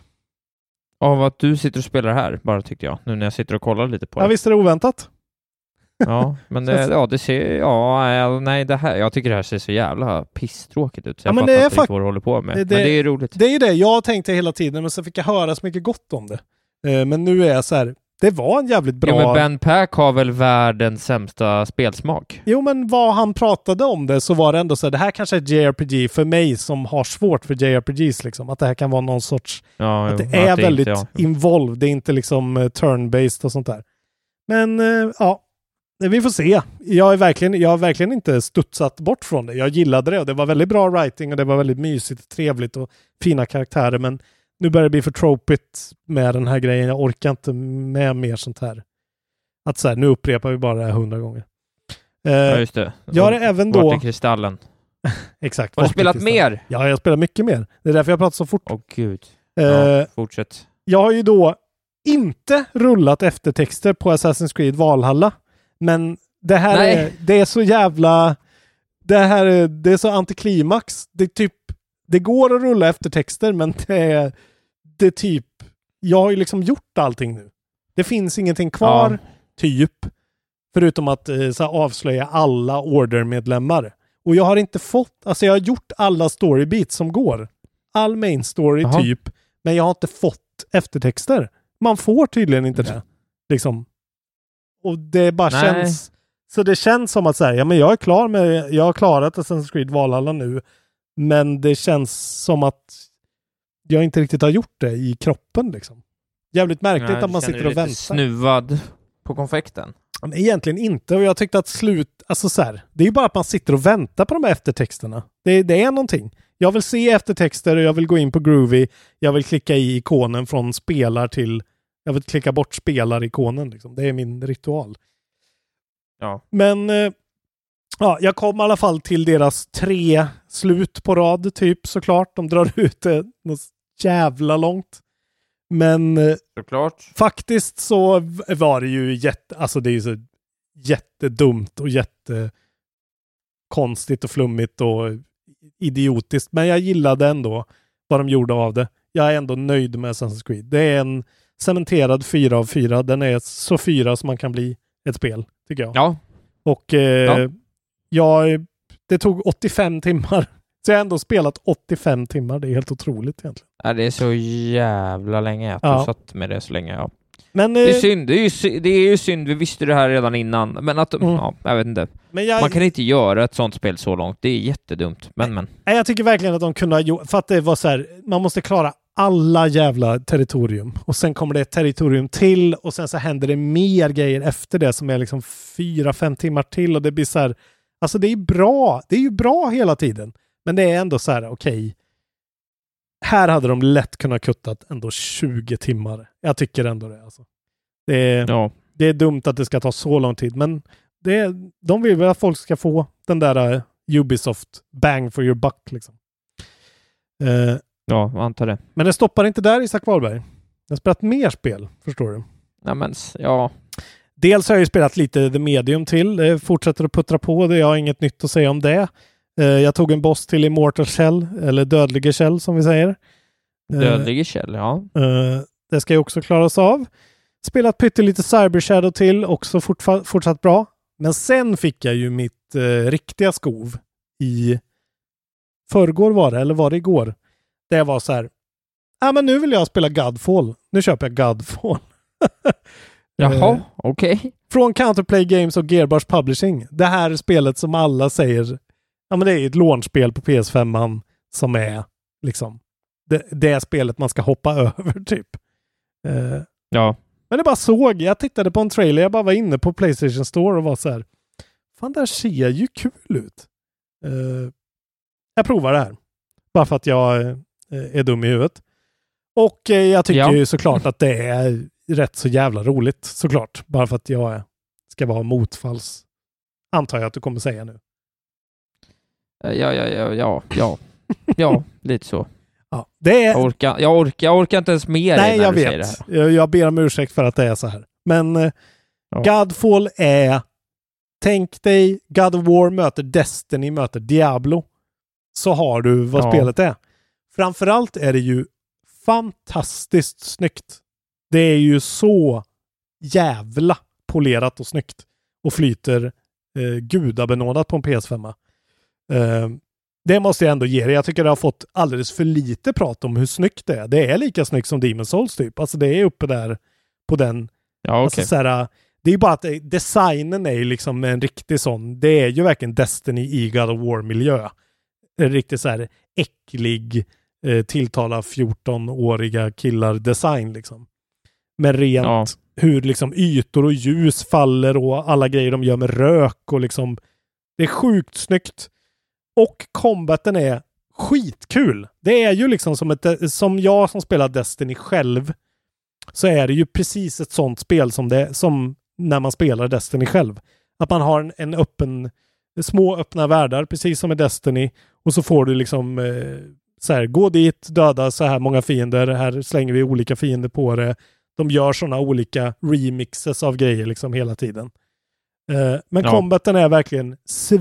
Av att du sitter och spelar här, bara tyckte jag. Nu när jag sitter och kollar lite på det. Ja, visst är det oväntat. Ja, men det, ja, det ser... Ja, nej, det här... Jag tycker det här ser så jävla pisstråkigt ut. Så ja, jag men fattar det är inte fakt- vad du håller på med. Det, men det är roligt. Det är ju det jag tänkte hela tiden, men så fick jag höra så mycket gott om det. Uh, men nu är jag så här... Det var en jävligt bra... Jo, men Ben Pack har väl världens sämsta spelsmak? Jo, men vad han pratade om det så var det ändå så här, det här kanske är ett J R P G för mig som har svårt för J R P Gs liksom. Att det här kan vara någon sorts... Ja, att jo, det är att det väldigt inte, ja. involved. Det är inte liksom uh, turn-based och sånt där. Men uh, ja, vi får se. Jag, är verkligen, jag har verkligen inte studsat bort från det. Jag gillade det och det var väldigt bra writing och det var väldigt mysigt, trevligt och fina karaktärer, men nu börjar det bli för tropigt med den här grejen. Jag orkar inte med mer sånt här. Att så här, nu upprepar vi bara det här hundra gånger. Eh, ja, just det. Jag har även då... Vart är kristallen? Exakt. Har du spelat mer? Ja, jag har spelat mycket mer. Det är därför jag pratar så fort. Åh, gud. Eh, ja, fortsätt. Jag har ju då inte rullat eftertexter på Assassin's Creed Valhalla. Men det här Nej. är, det är så jävla... Det här är, det är så antiklimax. Det är typ... Det går att rulla eftertexter, men det är, det är typ... Jag har ju liksom gjort allting nu. Det finns ingenting kvar, ja. typ. Förutom att eh, så här, avslöja alla Order-medlemmar. Och jag har inte fått... Alltså jag har gjort alla storybeats som går. All main story, Aha. typ. Men jag har inte fått eftertexter. Man får tydligen inte det. Liksom. Och det bara Nej. känns... Så det känns som att säga, ja men jag är klar med... Jag har klarat Assassin's Creed Valhalla nu. Men det känns som att jag inte riktigt har gjort det i kroppen liksom. Jävligt märkligt Nej, att man sitter och väntar. Snuvad på konfekten? Men egentligen inte. Och jag tyckte att slut... Alltså så här, det är ju bara att man sitter och väntar på de här eftertexterna. Det, det är någonting. Jag vill se eftertexter och jag vill gå in på Groovy. Jag vill klicka i ikonen från spelar till... Jag vill klicka bort spelar-ikonen liksom. Det är min ritual. Ja. Men... Eh, Ja, jag kom i alla fall till deras tre slut på rad typ såklart. De drar ut det något jävla långt. Men såklart. Faktiskt så var det ju jätte, alltså det är ju så jättedumt och jättekonstigt och flummigt och idiotiskt. Men jag gillade ändå vad de gjorde av det. Jag är ändå nöjd med Assassin's Creed. Det är en cementerad fyra av fyra. Den är så fyra som man kan bli ett spel, tycker jag. Ja. Och eh, ja. Jag, det tog åttiofem timmar. Så jag har ändå spelat åttiofem timmar. Det är helt otroligt egentligen. Ja, det är så jävla länge att ja. du satt med det så länge. Ja. Men, det är synd. Det är, ju synd, det är ju synd. Vi visste det här redan innan. Men att, mm. ja, jag vet inte. Men jag, Man kan inte göra ett sånt spel så långt. Det är jättedumt. Men, men. Jag tycker verkligen att de kunde ha gjort... För att det var så här, man måste klara alla jävla territorium. Och sen kommer det ett territorium till. Och sen så händer det mer grejer efter det som är liksom fyra, fem timmar till. Och det blir så här... Alltså det är bra. Det är ju bra hela tiden. Men det är ändå så här, okej. Okay, här hade de lätt kunnat kuttat ändå tjugo timmar. Jag tycker ändå det. Alltså. Det, är, ja. det är dumt att det ska ta så lång tid, men det är, de vill väl att folk ska få den där uh, Ubisoft bang for your buck. Liksom. Uh, ja, antar det. Men det stoppar inte där, Isak Wahlberg. Jag har spelat mer spel, förstår du. Ja, men, ja. Dels har jag ju spelat lite The Medium till. Det fortsätter att puttra på. Det. Jag har inget nytt att säga om det. Uh, jag tog en boss till Immortal Shell, eller Dödlige Shell som vi säger. Dödlige uh, Shell, ja. Uh, det ska ju också klaras av. Spelat pyttelite Cyber Shadow till, också fortfa- fortsatt bra. Men sen fick jag ju mitt uh, riktiga skov i förrgår var det, eller var det igår? Det var så här, ja ah, men nu vill jag spela Godfall. Nu köper jag Godfall. Jaha, okej. Okay. Från Counterplay Games och Gearbox Publishing. Det här spelet som alla säger, ja men det är ett launchspel på P S fem som är liksom det, det spelet man ska hoppa över typ. Uh, ja. Men det bara såg, jag tittade på en trailer, jag bara var inne på PlayStation Store och var så här, fan det här ser ju kul ut. Uh, jag provar det här. Bara för att jag uh, är dum i huvudet. Och uh, jag tycker ja. ju såklart att det är rätt så jävla roligt, såklart. Bara för att jag ska vara motfalls. Antar jag att du kommer säga nu. Ja, ja, ja, ja, ja. Ja, lite så. Ja, det är... jag, orkar, jag, orkar, jag orkar inte ens mer. Nej, när jag du vet. Säger det här. Jag, jag ber om ursäkt för att det är så här. Men uh, ja. Godfall är, tänk dig God of War möter Destiny möter Diablo. Så har du vad ja. spelet är. Framförallt är det ju fantastiskt snyggt. Det är ju så jävla polerat och snyggt. Och flyter eh, gudabenådat på en P S fem. Eh, det måste jag ändå ge det. Jag tycker det har fått alldeles för lite prat om hur snyggt det är. Det är lika snyggt som Demon's Souls typ. Alltså det är uppe där på den. Ja, okay. Alltså, så här, det är bara att designen är ju liksom en riktig sån. Det är ju verkligen Destiny i God of War-miljö. En riktigt så här äcklig eh, tilltala fjorton-åriga killar design liksom. Med rent ja. hur liksom ytor och ljus faller och alla grejer de gör med rök och liksom det är sjukt snyggt. Och combaten är skitkul. Det är ju liksom som ett, som jag som spelar Destiny själv, så är det ju precis ett sånt spel som det som när man spelar Destiny själv. Att man har en, en öppen små öppna världar, precis som i Destiny, och så får du liksom eh, så här, gå dit, döda så här många fiender, här slänger vi olika fiender på det. De gör sådana olika remixes av grejer liksom hela tiden. Eh, men ja. combaten är verkligen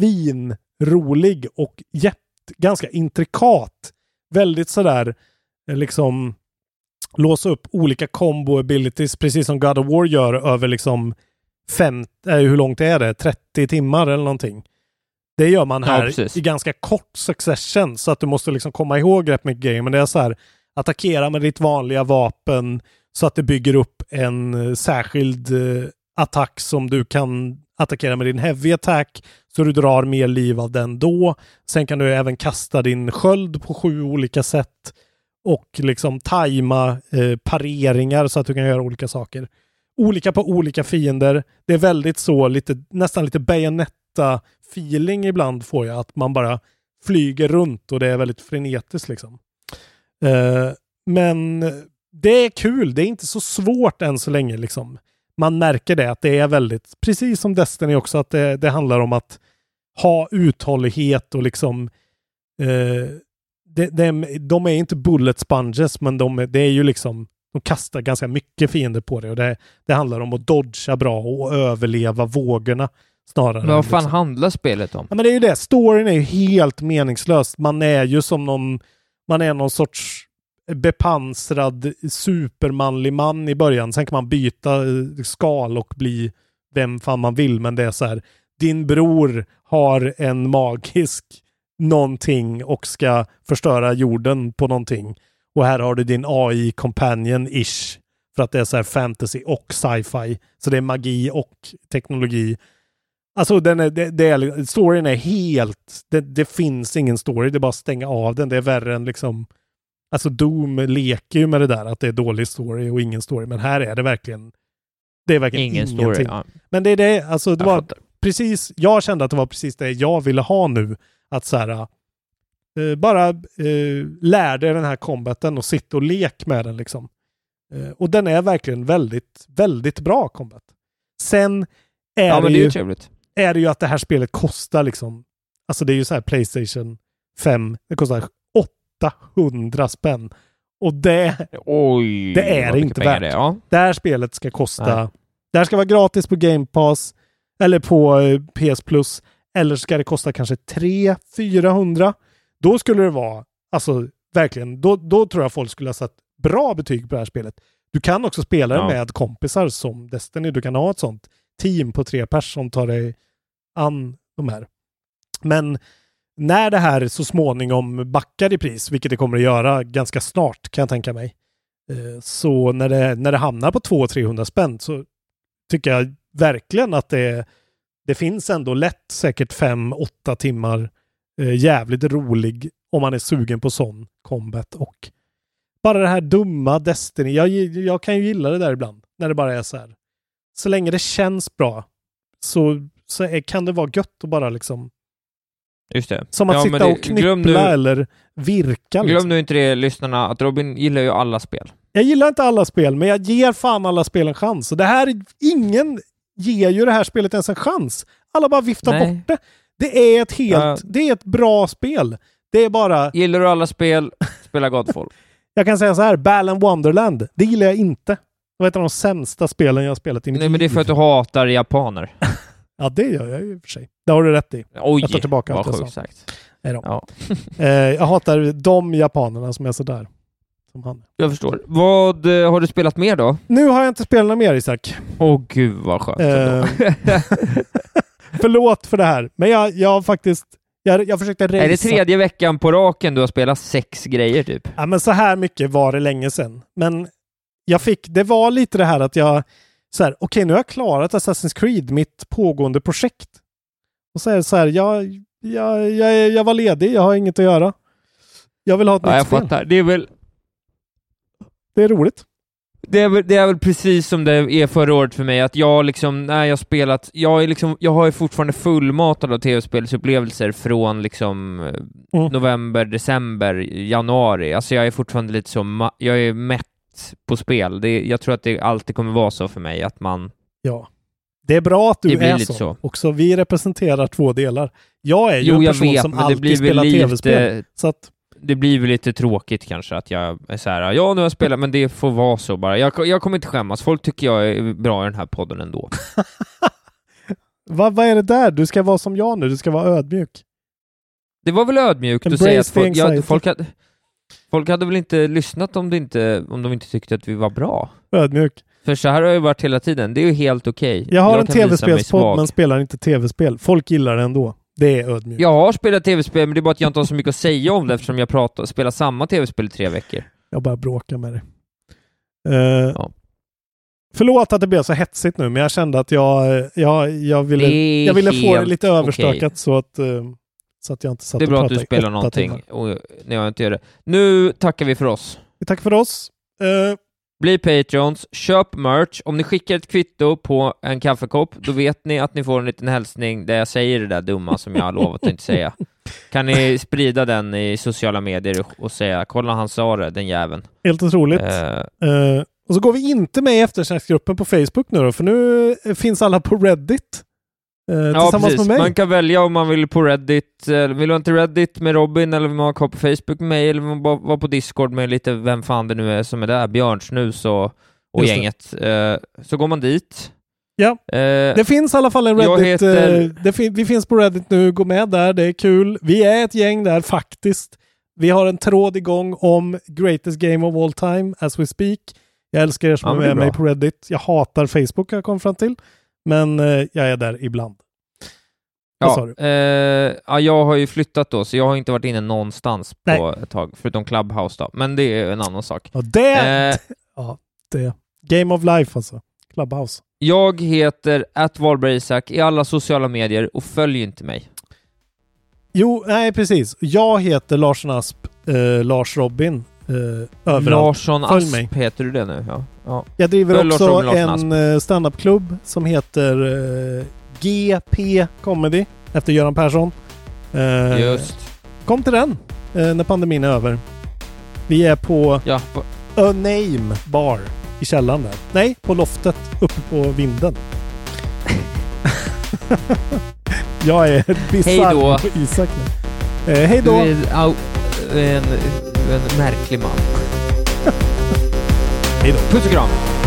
svinrolig och jätte, ganska intrikat. Väldigt sådär eh, liksom låsa upp olika combo abilities, precis som God of War gör över liksom fem, äh, hur långt är det? trettio timmar eller någonting. Det gör man här ja, i ganska kort succession, så att du måste liksom komma ihåg rätt mycket grejer. Men det är så här, attackera med ditt vanliga vapen så att det bygger upp en särskild eh, attack som du kan attackera med din heavy attack, så du drar mer liv av den då. Sen kan du även kasta din sköld på sju olika sätt och liksom tajma eh, pareringar så att du kan göra olika saker. Olika på olika fiender. Det är väldigt så, lite, nästan lite Bayonetta feeling ibland får jag, att man bara flyger runt och det är väldigt frenetiskt liksom. Uh, men det är kul. Det är inte så svårt än så länge liksom. Man märker det, att det är väldigt, precis som Destiny också, att det, det handlar om att ha uthållighet och liksom uh, det, det, de är inte bullet sponges, men de, det är ju liksom, de kastar ganska mycket fiender på det, och det, det handlar om att dodga bra och överleva vågorna snarare. Men vad fan liksom. handlar spelet om? Ja, men det är ju det. Storyn är ju helt meningslös. Man är ju som någon, man är någon sorts bepansrad supermanlig man i början. Sen kan man byta skal och bli vem fan man vill, men det är så här, din bror har en magisk någonting och ska förstöra jorden på någonting. Och här har du din A I-companion-ish. För att det är så här fantasy och sci-fi. Så det är magi och teknologi. Alltså den är, det, det är, storyn är helt... Det, det finns ingen story. Det är bara att stänga av den. Det är värre än liksom... Alltså Doom leker ju med det där. Att det är dålig story och ingen story. Men här är det verkligen... Det är verkligen ingen ingenting. Story, ja. Men det är det... Alltså det jag var fattar. precis... Jag kände att det var precis det jag ville ha nu. Att så här... Uh, bara uh, lär dig den här combaten och sitta och lek med den liksom. Uh, och den är verkligen väldigt, väldigt bra combat. Sen är, ja, det, men det, är ju, trevligt. är det ju att det här spelet kostar liksom, alltså det är ju så här PlayStation fem, det kostar åttahundra spänn. Och det, Oj, det är inte värt. Det, ja. det här spelet ska kosta, Nej. det här ska vara gratis på Game Pass eller på uh, P S Plus, eller ska det kosta kanske tre till fyrahundra. Då skulle det vara, alltså verkligen, då, då tror jag folk skulle ha satt bra betyg på det här spelet. Du kan också spela ja. med kompisar som Destiny. Du kan ha ett sånt team på tre pers som tar dig an de här. Men när det här så småningom backar i pris, vilket det kommer att göra ganska snart kan jag tänka mig, så när det, när det hamnar på två till trehundra spänn så tycker jag verkligen att det, det finns ändå lätt säkert fem åtta timmar eh, jävligt rolig om man är sugen på sån combat. Och bara det här dumma Destiny, jag, jag kan ju gilla det där ibland när det bara är så här. Så länge det känns bra så, så är, kan det vara gött att bara liksom just det. Som att ja, sitta det, och knyppla nu, eller virka. Glöm liksom. nu inte det, lyssnarna, att Robin gillar ju alla spel. Jag gillar inte alla spel, men jag ger fan alla spel en chans. Och det här, ingen ger ju det här spelet ens en chans. Alla bara viftar Nej. bort det. Det är ett helt, Ja. det är ett bra spel. Det är bara... Gillar du alla spel, spela Godfall. Jag kan säga så här, Balan Wonderland, det gillar jag inte. Det var ett av de sämsta spelen jag har spelat i mitt Nej, men det är för att du hatar japaner. Ja, det gör jag ju för sig. Det har du rätt i. Oj, jag tar tillbaka vad allt jag sjukt sa. sagt. Nej då. Ja. eh, jag hatar de japanerna som är så där. Som han. Jag förstår. Vad eh, har du spelat mer då? Nu har jag inte spelat något mer, Isak. Åh gud vad skönt. Eh, förlåt för det här. Men jag, jag har faktiskt... Jag, jag försökte resa. Är det tredje veckan på raken du har spelat sex grejer typ? Ja, men så här mycket var det länge sedan. Men jag fick... Det var lite det här att jag... Så här, okej, okay, nu har jag klarat Assassin's Creed, mitt pågående projekt. Och så är det så här, jag, jag, jag, jag var ledig, jag har inget att göra. Jag vill ha ett ja, nytt jag spel. Fattar. Det är väl... Det är roligt. Det är, väl, det är väl precis som det är förra året för mig, att jag liksom, när jag spelat, jag är liksom, jag har ju fortfarande fullmatad av tv-spelsupplevelser från liksom mm. november, december, januari. Alltså jag är fortfarande lite så, ma- jag är mätt på spel. Det, jag tror att det alltid kommer vara så för mig, att man... Ja. Det är bra att du är så. så. Också vi representerar två delar. Jag är ju jo, en jag person vet, som men det alltid blir spelar lite, tv-spel. Så att... Det blir väl lite tråkigt kanske att jag är så här, ja nu har jag spelat, men det får vara så bara. Jag, jag kommer inte skämmas. Folk tycker jag är bra i den här podden ändå. vad, vad är det där? Du ska vara som jag nu. Du ska vara ödmjuk. Det var väl ödmjukt att säga att folk, ja, folk, hade, folk hade väl inte lyssnat om, det inte, om de inte tyckte att vi var bra. Ödmjuk. För så här har jag ju varit hela tiden. Det är ju helt okej. Okay. Jag har jag en tv-spelspodd men spelar inte tv-spel. Folk gillar det ändå. Det är ödmjukt. Jag har spelat tv-spel, men det är bara att jag inte har så mycket att säga om det eftersom jag pratar, spelar samma tv-spel i tre veckor. Jag bara bråkar med det. Uh, ja. Förlåt att det blev så hetsigt nu, men jag kände att jag, jag, jag ville, jag ville få det lite överstökat okay. så, att, uh, så att jag inte satt och pratade. Det är bra att att du spelar någonting och, när jag inte gör det. Nu tackar vi för oss. Vi tackar för oss. Uh, Bli Patreons, köp merch. Om ni skickar ett kvitto på en kaffekopp, då vet ni att ni får en liten hälsning där jag säger det där dumma som jag har lovat att inte säga. Kan ni sprida den i sociala medier och säga, kolla han sa det, den jäveln. Helt otroligt. Uh, uh, och så går vi inte med i eftersnacksgruppen på Facebook nu då, för nu finns alla på Reddit. Uh, ja, precis. Med mig. Man kan välja om man vill på Reddit. Vill man till Reddit med Robin, eller vill man ha på Facebook med mig, eller vill man bara vara på Discord med lite vem fan det nu är som är där, Björnsnus och, och gänget. Uh, så går man dit. Ja, uh, det finns i alla fall en Reddit. Heter... Uh, det fin- vi finns på Reddit nu, gå med där, det är kul. Vi är ett gäng där faktiskt. Vi har en tråd igång om Greatest Game of All Time as we speak. Jag älskar er som ja, är med mig på Reddit. Jag hatar Facebook, har jag kommit fram till. Men eh, jag är där ibland. Ja, eh, ja, jag har ju flyttat då, så jag har inte varit inne någonstans Nej. på ett tag, förutom Clubhouse då. Men det är en annan sak. Ja, det, eh, ja, det. Game of Life alltså. Clubhouse. Jag heter at Valberg Isak i alla sociala medier och följ inte mig. Jo, nej precis. Jag heter Larsson Asp, eh, Lars Robin. Uh, Larsson Asp heter du det nu? Ja. Ja. Jag driver Följ också en uh, standupklubb som heter uh, G P Comedy efter Göran Persson. Uh, Just. Kom till den. eh, när pandemin är över. Vi är på ja. A Name Bar i källaren där. Nej, på loftet uppe på vinden. Jag är bisarr på Isak nu. Eh, hej då! Du är au, en, en märklig man. Hej då. Puss och kram!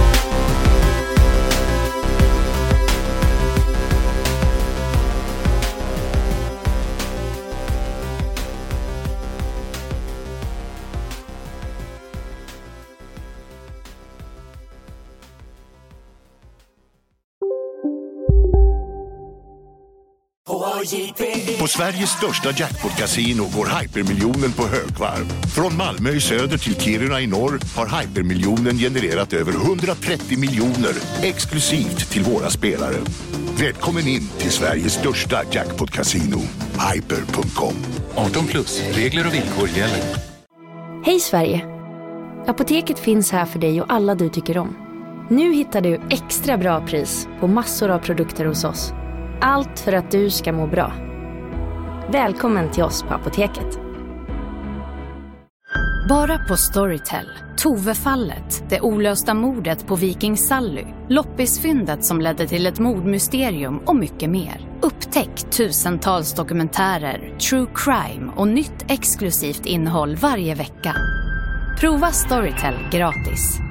På Sveriges största jackpot-casino går hypermiljonen på högvarv. Från Malmö i söder till Kiruna i norr har hypermiljonen genererat över hundratrettio miljoner exklusivt till våra spelare. Välkommen in till Sveriges största jackpot-casino, hyper punkt com. arton plus, regler och villkor gäller. Hej Sverige! Apoteket finns här för dig och alla du tycker om. Nu hittar du extra bra pris på massor av produkter hos oss. Allt för att du ska må bra. Välkommen till oss på Apoteket. Bara på Storytel. Tove-fallet, det olösta mordet på Viking Sally, loppisfyndet som ledde till ett mordmysterium och mycket mer. Upptäck tusentals dokumentärer, true crime och nytt exklusivt innehåll varje vecka. Prova Storytel gratis.